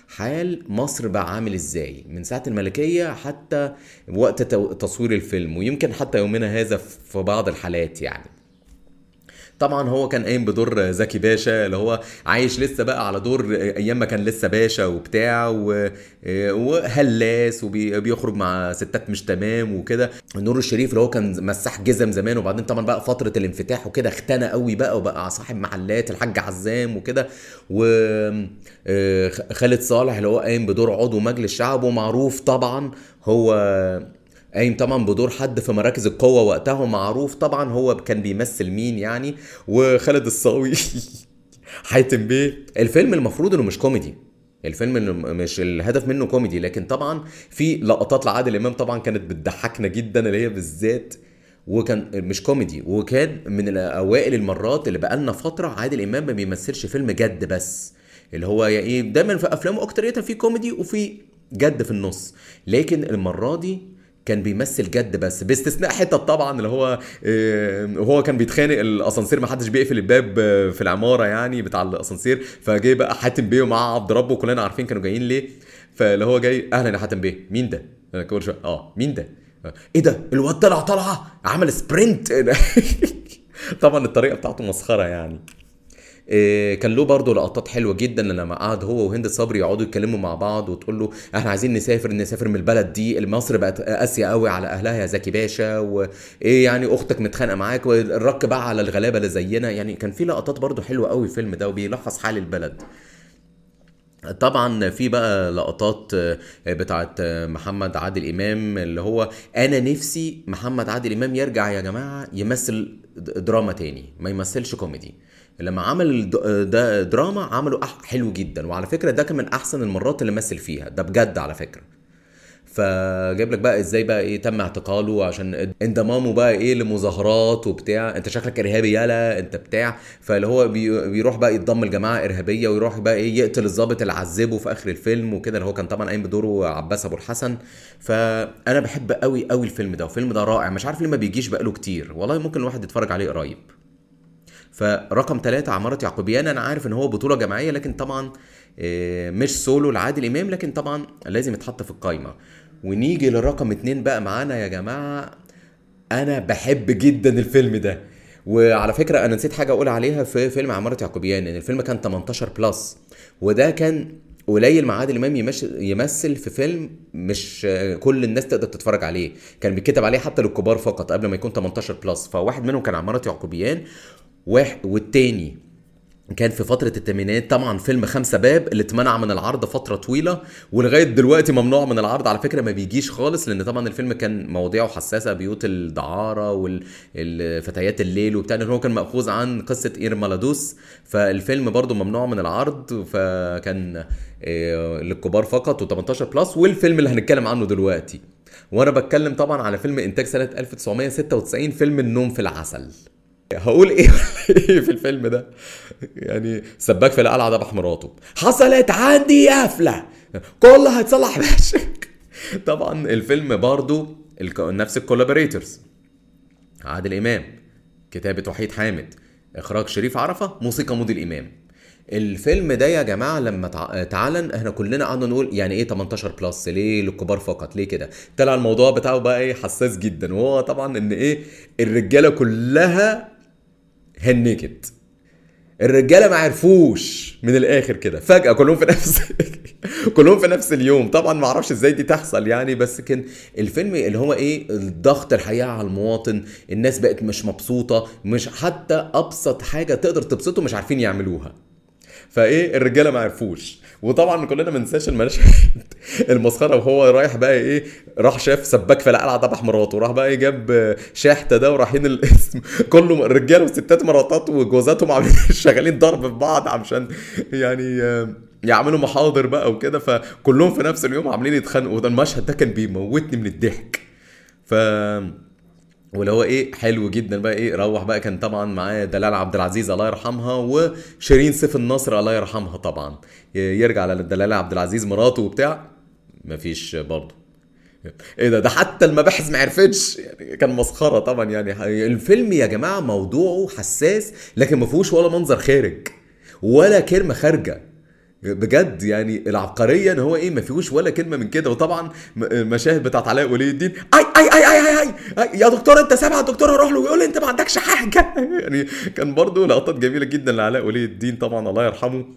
حال مصر بقى عامل ازاي من ساعة الملكية حتى وقت تو- تصوير الفيلم، ويمكن حتى يومنا هذا في بعض الحالات يعني. طبعا هو كان قايم بدور زكي باشا، اللي هو عايش لسه بقى على دور ايام ما كان لسه باشا وبتاع و- وهلاس وبيخرج مع ستات مش تمام وكده. نور الشريف اللي هو كان مساح جزم زمان، وبعدين طبعا بقى فتره الانفتاح وكده اختنى قوي بقى وبقى صاحب محلات الحاج عزام وكده. و آه، خالد صالح اللي هو قايم بدور عضو مجلس شعب، ومعروف طبعا هو قايم طبعا بدور حد في مراكز القوة وقتها، ومعروف طبعا هو كان بيمثل مين يعني. وخالد الصاوي حاتم بيه. الفيلم المفروض انه مش كوميدي، الفيلم إنه مش الهدف منه كوميدي، لكن طبعا في لقطات لعادل امام طبعا كانت بتضحكنا جدا، اللي هي بالذات وكان مش كوميدي. وكان من اوائل المرات اللي بقالنا فتره عادل امام ما بيمثلش فيلم جد بس، اللي هو يعني ايه دايما في افلامه اكتريتها في كوميدي وفي جد في النص، لكن المره دي كان بيمثل جد بس، باستثناء حتة طبعا اللي هو آه، هو كان بيتخانق الاسانسير، ما حدش بيقفل الباب آه، في العماره يعني بتاع الاسانسير، فجاي بقى حاتم بيه ومعاه عبد ربه، كلنا عارفين كانوا جايين ليه. فاللي هو جاي اهلا يا حاتم بيه، مين ده؟ أنا كل شويه اه مين ده؟ آه، ايه ده الواد طلع طلعه عمل سبرنت طبعا الطريقه بتاعته مسخره يعني. إيه، كان له برضه لقطات حلوه جدا لما قعد هو وهند صبري يقعدوا يتكلموا مع بعض، وتقول له احنا عايزين نسافر نسافر من البلد دي، مصر بقت قاسيه قوي على اهلها يا زكي باشا، وايه يعني اختك متخانقه معاك، والرك بقى على الغلابه اللي زينا يعني. كان في لقطات برضه حلوه قوي الفيلم ده، وبيلخص حال البلد. طبعا في بقى لقطات آه، بتاعت آه، محمد عادل امام، اللي هو انا نفسي محمد عادل امام يرجع يا جماعه يمثل د- دراما تاني، ما يمثلش كوميدي. لما عمل الد- آه، ده دراما عمله أح حلو جدا، وعلى فكره ده كان من احسن المرات اللي مثل فيها، ده بجد على فكره. فجايب لك بقى ازاي بقى ايه تم اعتقاله عشان انضمامه بقى ايه لمظاهرات وبتاع، انت شكلك ارهابي يالا انت بتاع. فاللي هو بي- بيروح بقى يتضم لجماعه ارهابيه، ويروح بقى ايه يقتل الضابط اللي عذبه في اخر الفيلم وكده، اللي هو كان طبعا قايم بدوره عباس ابو الحسن. فانا بحب قوي قوي الفيلم ده، والفيلم ده رائع، مش عارف ليه ما بيجيش بقاله كتير، والله ممكن الواحد يتفرج عليه قريب. فرقم ثلاثة عمارة يعقوبيان، أنا عارف إن هو بطولة جماعية، لكن طبعا آه، مش سولو لعادل إمام، لكن طبعا لازم يتحط في القايمة. ونيجي لرقم اتنين بقى معانا يا جماعة. أنا بحب جدا الفيلم ده، وعلى فكرة أنا نسيت حاجة أقول عليها في فيلم عمارة يعقوبيان، إن الفيلم كان تمنتاشر بلس، وده كان قليل مع عادل امام يمش- يمثل في فيلم مش آه، كل الناس تقدر تتفرج عليه، كان بيتكتب عليه حتى للكبار فقط قبل ما يكون تمنتاشر بلس. فواحد منهم كان عمارة يعقوبيان، واحد والتاني كان في فترة الثمانينات طبعا فيلم خمسة باب اللي اتمنع من العرض فترة طويلة، ولغاية دلوقتي ممنوع من العرض على فكرة، ما بيجيش خالص، لأن طبعا الفيلم كان مواضيعه حساسة، بيوت الدعارة والفتيات الليل وبتاع، لأن هو كان مأخوذ عن قصة إيرما لادوس. فالفيلم برضو ممنوع من العرض، فكان آه، للكبار فقط و18 بلس. والفيلم اللي هنتكلم عنه دلوقتي، وانا بتكلم طبعا على فيلم انتاج سنة ألف وتسعمية ستة وتسعين، فيلم النوم في العسل. هقول ايه إيه في الفيلم ده؟ يعني سباك في القلعه ذبح مراته، حصلت عندي قفله كله هيتصلح باشا. طبعا الفيلم برضو الك- نفس الكولابوريتورز، عادل امام، كتابه وحيد حامد، اخراج شريف عرفه، موسيقى مودي الامام. الفيلم ده يا جماعه لما تع- اتعلن احنا كلنا قعدنا نقول يعني ايه تمنتاشر بلس ليه للكبار فقط ليه كده. طلع الموضوع بتاعه بقى ايه حساس جدا، وهو طبعا ان ايه الرجاله كلها هنكت، الرجاله ما عرفوش من الاخر كده فجاه كلهم في نفس كلهم في نفس اليوم. طبعا ما اعرفش ازاي دي تحصل يعني، بس كان الفيلم اللي هو ايه الضغط الحقيقه على المواطن، الناس بقت مش مبسوطه، مش حتى ابسط حاجه تقدر تبسطه مش عارفين يعملوها. فايه الرجاله ما عرفوش. وطبعا كلنا ما ننساش المشهد المسخره وهو رايح بقى ايه، راح شاف سباك في القلعه ذبح مراته، وراح بقى ايه جاب شحته ده، ورايحين الاسم كله رجاله وستات مراتات وجوازاتهم عاملين شغالين ضرب في بعض عشان يعني آه، يعملوا محاضر بقى وكده، فكلهم في نفس اليوم عاملين يتخانقوا. وده المشهد ده كان بيموتني من الضحك. ف واللي هو ايه حلو جدا بقى ايه روح بقى، كان طبعا معاه دلال عبد العزيز الله يرحمها، وشيرين سيف النصر الله يرحمها طبعا. ي- يرجع على دلال عبد العزيز مراته وبتاع، مفيش برضه. ايه ده ده حتى المباحث ما عرفتش يعني، كان مسخره طبعا يعني. الفيلم يا جماعه موضوعه حساس، لكن ما فيهوش ولا منظر خارج ولا كلمه خارجه. بجد يعني العبقريه ان هو ايه ما فيهوش ولا كلمه من كده. وطبعا م- المشاهد بتاعت علاء ولي الدين، اي اي اي اي اي, أي, أي يا دكتور انت سامع الدكتور هروح له ويقول لي انت ما عندكش حاجه يعني كان برضو لقطات جميله جدا لعلاء ولي الدين طبعا الله يرحمه.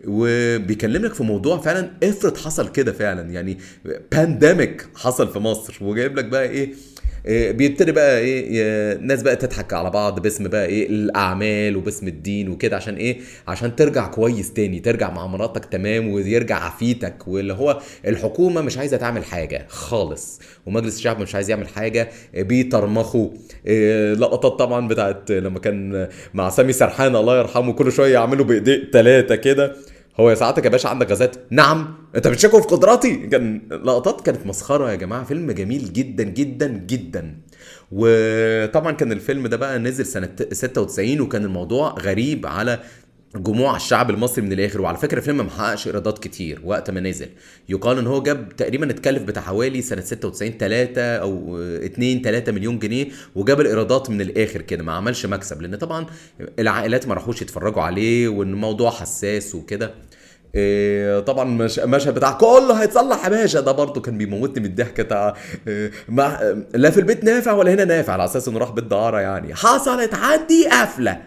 وبيكلمك في موضوع فعلا افرض حصل كده فعلا يعني بانديميك حصل في مصر، وجايب لك بقى ايه إيه، بيبتدي بقى ايه ي- الناس بقى تضحك على بعض باسم بقى ايه الاعمال وباسم الدين وكده، عشان ايه؟ عشان ترجع كويس تاني، ترجع مع مراتك تمام ويرجع عافيتك. واللي هو الحكومه مش عايزه تعمل حاجه خالص، ومجلس الشعب مش عايز يعمل حاجه، إيه، بيطرمخوا. إيه، لقطات طبعا بتاعت لما كان مع سامي سرحان الله يرحمه كل شويه يعملوا بايديه ثلاثه كده، هو يا ساعتك يا باشا عندك غازات؟ نعم. انت بتشكوا في قدراتي؟ كان لقطات كانت مسخره يا جماعه، فيلم جميل جدا جدا جدا. وطبعا كان الفيلم ده بقى نزل سنه ستة وتسعين، وكان الموضوع غريب على جموع الشعب المصري من الاخر. وعلى فكره الفيلم ما حققش ايرادات كتير وقت ما نزل، يقال ان هو جاب تقريبا اتكلف بتاع حوالي سنه ستة وتسعين ثلاثة او اتنين ثلاثة مليون جنيه، وجاب الايرادات من الاخر كده، ما عملش مكسب، لان طبعا العائلات ما راحوش يتفرجوا عليه وان الموضوع حساس وكده. إيه طبعا مش مشهد بتاع كله هيتصلح يا باشا ده برضه كان بيموتني من الضحك بتاع إيه مع لا في البيت نافع ولا هنا نافع، على اساس انه راح بيت دعاره يعني حصلت عندي قفله،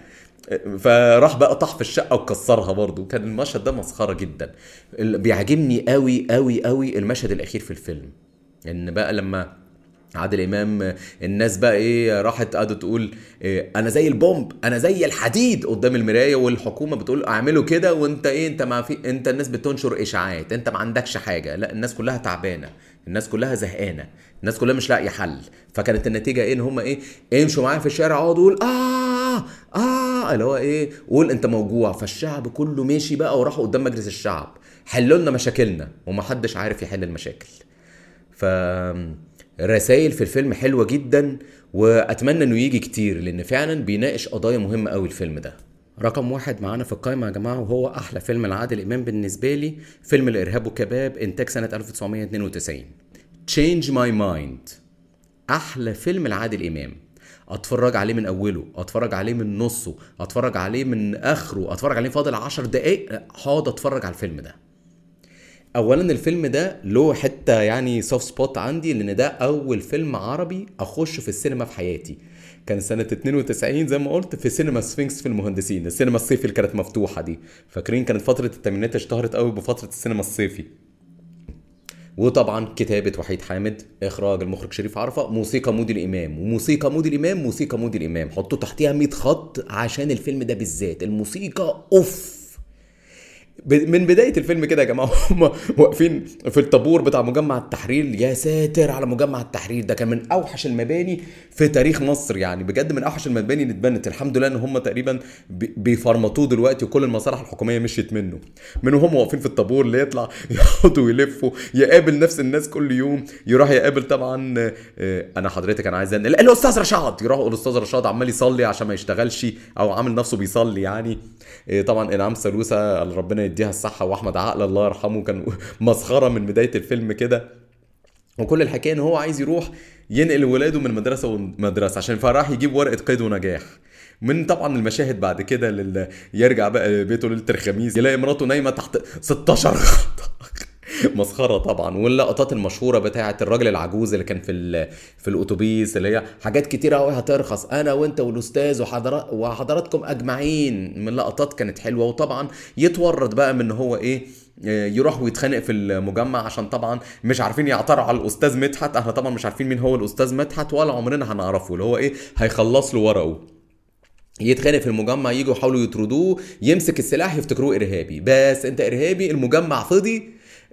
فراح بقى طح في الشقه وكسرها برضه. كان المشهد ده مسخره جدا. ال- بيعجبني قوي قوي قوي المشهد الاخير في الفيلم، ان بقى لما عادل امام الناس بقى ايه راحت قعدت تقول إيه انا زي البومب انا زي الحديد قدام المرايه، والحكومه بتقول اعملوا كده وانت ايه انت ما في انت الناس بتنشر اشاعات انت ما عندكش حاجه. لا الناس كلها تعبانه، الناس كلها زهقانه، الناس كلها مش لاقيه حل. فكانت النتيجه ايه؟ ان هم ايه امشوا معايا في الشارع اقعدوا قول اه اه اللي هو ايه قول انت موجوع. فالشعب كله ماشي بقى وراحوا قدام مجلس الشعب حلوا لنا مشاكلنا، ومحدش عارف يحل المشاكل. ف الرسائل في الفيلم حلوة جدا، واتمنى انه يجي كتير لان فعلا بيناقش قضايا مهمة قوي الفيلم ده. رقم واحد معانا في القائمة يا جماعة، وهو أحلى فيلم لعادل إمام بالنسبة لي، فيلم الإرهاب والكباب، إنتاج سنة ألف وتسعمية اتنين وتسعين. Change My Mind، أحلى فيلم لعادل إمام. أتفرج عليه من أوله، أتفرج عليه من نصه، أتفرج عليه من آخره، أتفرج عليه فاضل عشر دقايق هقعد أتفرج على الفيلم ده. اولا الفيلم ده له حته يعني سوفت سبوت عندي، لان ده اول فيلم عربي اخش في السينما في حياتي. كان سنه اتنين وتسعين زي ما قلت في سينما سفنكس في المهندسين، السينما الصيفي اللي كانت مفتوحه دي، فاكرين كانت فتره الثمانينات اشتهرت قوي بفتره السينما الصيفي. وطبعا كتابه وحيد حامد، اخراج المخرج شريف عرفة، موسيقى مودي الامام. وموسيقى مودي الامام موسيقى مودي الامام حطوا تحتيها مية خط عشان الفيلم ده بالذات، الموسيقى اوف. ب- من بدايه الفيلم كده يا جماعه هم واقفين في الطابور بتاع مجمع التحرير. يا ساتر على مجمع التحرير، ده كان من اوحش المباني في تاريخ مصر، يعني بجد من اوحش المباني اللي اتبنت. الحمد لله ان هم تقريبا بي- بيفرمطوه دلوقتي، وكل المصالح الحكوميه مشيت منه. من وهم واقفين في الطابور اللي يطلع يقعدوا يلفوا، يقابل نفس الناس كل يوم، يروح يقابل طبعا آه، انا حضرتك انا عايز أنقل. الاستاذ رشاد، يروح الاستاذ رشاد عمال يصلي عشان ما يشتغلش، او عامل نفسه بيصلي يعني. إيه طبعا انعام سالوسة ربنا يديها الصحه، واحمد عقل الله يرحمه، كان مسخره من بدايه الفيلم كده. وكل الحكايه ان هو عايز يروح ينقل ولاده من مدرسه ومدرسه، عشان فراح يجيب ورقه قيد ونجاح. من طبعا المشاهد بعد كده لل... يرجع بقى بيته ليله الخميس يلاقي مراته نايمه تحت ستاشر خط مسخره طبعا. واللقطات المشهوره بتاعه الراجل العجوز اللي كان في ال... في الاتوبيس، اللي هي حاجات كتيره قوي هترخص انا وانت والاستاذ وحضرات وحضراتكم اجمعين، من لقطات كانت حلوه. وطبعا يتورط بقى من هو ايه يروح ويتخانق في المجمع، عشان طبعا مش عارفين يعترضوا على الاستاذ مدحت. احنا طبعا مش عارفين مين هو الاستاذ مدحت ولا عمرنا هنعرفه، اللي هو ايه هيخلص له ورقه. يتخانق في المجمع، يجوا يحاولوا يطردوه، يمسك السلاح يفتكروه ارهابي. بس انت ارهابي، المجمع فضي.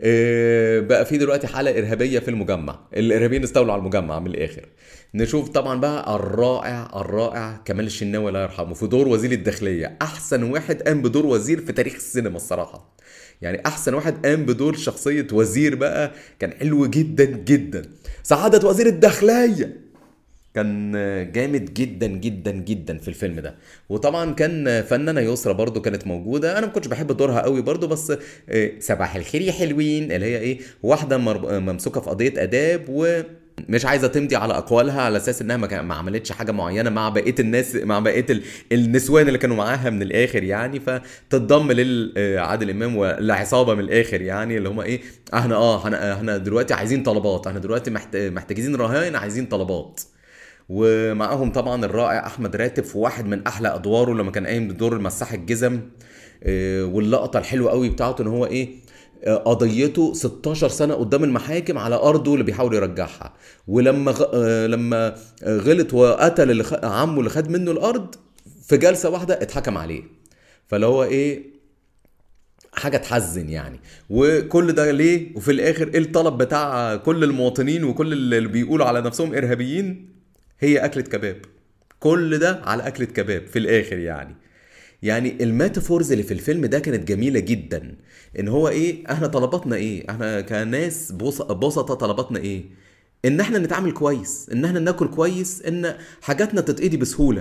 آه، بقى في دلوقتي حالة إرهابية في المجمع، الإرهابيين استولوا على المجمع من الآخر. نشوف طبعا بقى الرائع الرائع كمال الشناوي الله يرحمه في دور وزير الداخلية، أحسن واحد قام بدور وزير في تاريخ السينما الصراحة. يعني أحسن واحد قام بدور شخصية وزير بقى، كان حلو جدا جدا. سعادة وزير الداخلية كان جامد جدا جدا جدا في الفيلم ده. وطبعا كان فنانه يسرا برضو كانت موجوده، انا ما كنتش بحب دورها قوي برضو، بس آه، صباح الخير يا حلوين، اللي هي ايه واحده مر- ممسوكه في قضيه اداب، و مش عايزه تمضي على اقوالها على اساس انها ما كان- ما عملتش حاجه معينه مع بقيه الناس، مع بقيه ال- النسوان اللي كانوا معاها من الاخر يعني، فتتضم لعادل امام والعصابه من الاخر يعني، اللي هم ايه، احنا اه احنا احنا دلوقتي عايزين طلبات، احنا دلوقتي محت- محتاجين رهائن، عايزين طلبات. ومعاهم طبعا الرائع احمد راتب في واحد من احلى ادواره لما كان قايم بدور المساح الجزم. آه، واللقطه الحلوه قوي بتاعته ان هو ايه، آه، قضيته ستاشر سنه قدام المحاكم على ارضه اللي بيحاول يرجعها، ولما غ... آه، لما آه، غلط وقتل اللي خ... عمه اللي خد منه الارض، في جلسه واحده اتحكم عليه. فاللي هو ايه، حاجة تحزن يعني. وكل ده ليه؟ وفي الاخر ايه الطلب بتاع كل المواطنين وكل اللي بيقولوا على نفسهم ارهابيين؟ هي اكلة كباب. كل ده على اكلة كباب في الاخر يعني. يعني الميتافورز اللي في الفيلم ده كانت جميلة جدا. ان هو ايه، احنا طلباتنا ايه، احنا كناس بوس- بسطة طلباتنا ايه؟ ان احنا نتعامل كويس، ان احنا ناكل كويس، ان حاجاتنا تتقضي بسهولة.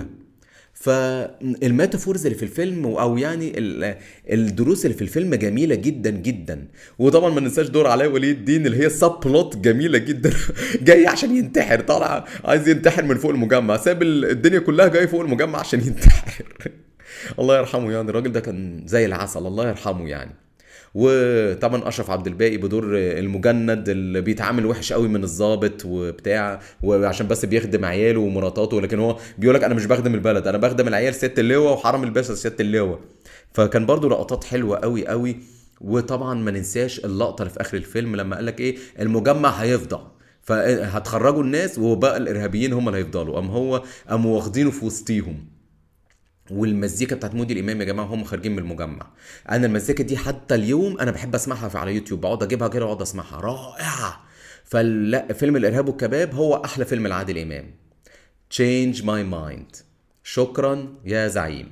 فالميتافورز اللي في الفيلم او يعني ال- الدروس اللي في الفيلم جميله جدا جدا. وطبعا ما ننساش دور علاء ولي الدين اللي هي السب بلوت جميله جدا. جاي عشان ينتحر، طالع عايز ينتحر من فوق المجمع، ساب ال- الدنيا كلها جاي فوق المجمع عشان ينتحر. الله يرحمه يعني، الراجل ده كان زي العسل، الله يرحمه يعني. وطبعا اشرف عبد الباقي بدور المجند اللي بيتعامل وحش قوي من الضابط وبتاع، وعشان بس بيخدم عياله ومراتاته، لكن هو بيقول لك انا مش بخدم البلد، انا بخدم العيال ست اللواء وحرم الباشا ست اللواء. فكان برضو لقطات حلوه قوي قوي. وطبعا ما ننساش اللقطه اللي في اخر الفيلم لما قال لك ايه، المجمع هيفضى، فهتخرجوا الناس وبقى الارهابيين هم اللي هيفضلوا، ام هو قاموا واخدينه في وسطيهم. والمزيكا بتاعت مودي الامام يا جماعه هم خارجين من المجمع. انا المزيكا دي حتى اليوم انا بحب اسمعها في على يوتيوب، بقعد اجيبها كده واقعد اسمعها، رائعه. فلا فيلم الارهاب والكباب هو احلى فيلم لعادل امام. Change my mind. شكرا يا زعيم.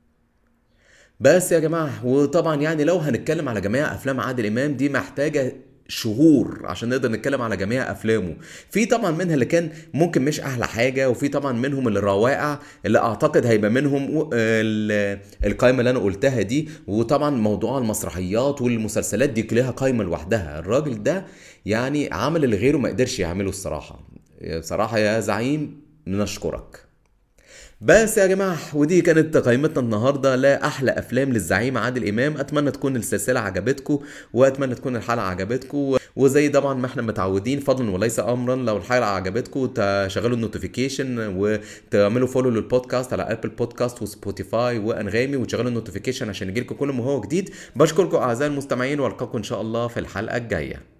بس يا جماعة، وطبعا يعني لو هنتكلم على جميع أفلام عادل إمام دي محتاجة شهور عشان نقدر نتكلم على جميع أفلامه. في طبعا منها اللي كان ممكن مش أحلى حاجة، وفي طبعا منهم اللي روائع، اللي أعتقد هيبقى منهم و- ال- القائمة اللي أنا قلتها دي. وطبعا موضوع المسرحيات والمسلسلات دي ليها قائمة لوحدها. الراجل ده يعني عمل اللي غيره ما قدرش يعمله الصراحة. بصراحة يا زعيم نشكرك. بس يا جماعة، ودي كانت قائمتنا النهاردة لا أحلى أفلام للزعيم عادل إمام. أتمنى تكون السلسلة عجبتكم، وأتمنى تكون الحلقة عجبتكم. وزي طبعا ما احنا متعودين، فضلا وليس أمرا، لو الحلقة عجبتكم تشغلوا النوتيفيكيشن وتعملوا فولو للبودكاست على أبل بودكاست وسبوتيفاي وأنغامي، وتشغلوا النوتيفيكيشن عشان يجيلكم كل ما هو جديد. بشكركم أعزائي المستمعين، وألقاكم إن شاء الله في الحلقة الجاية.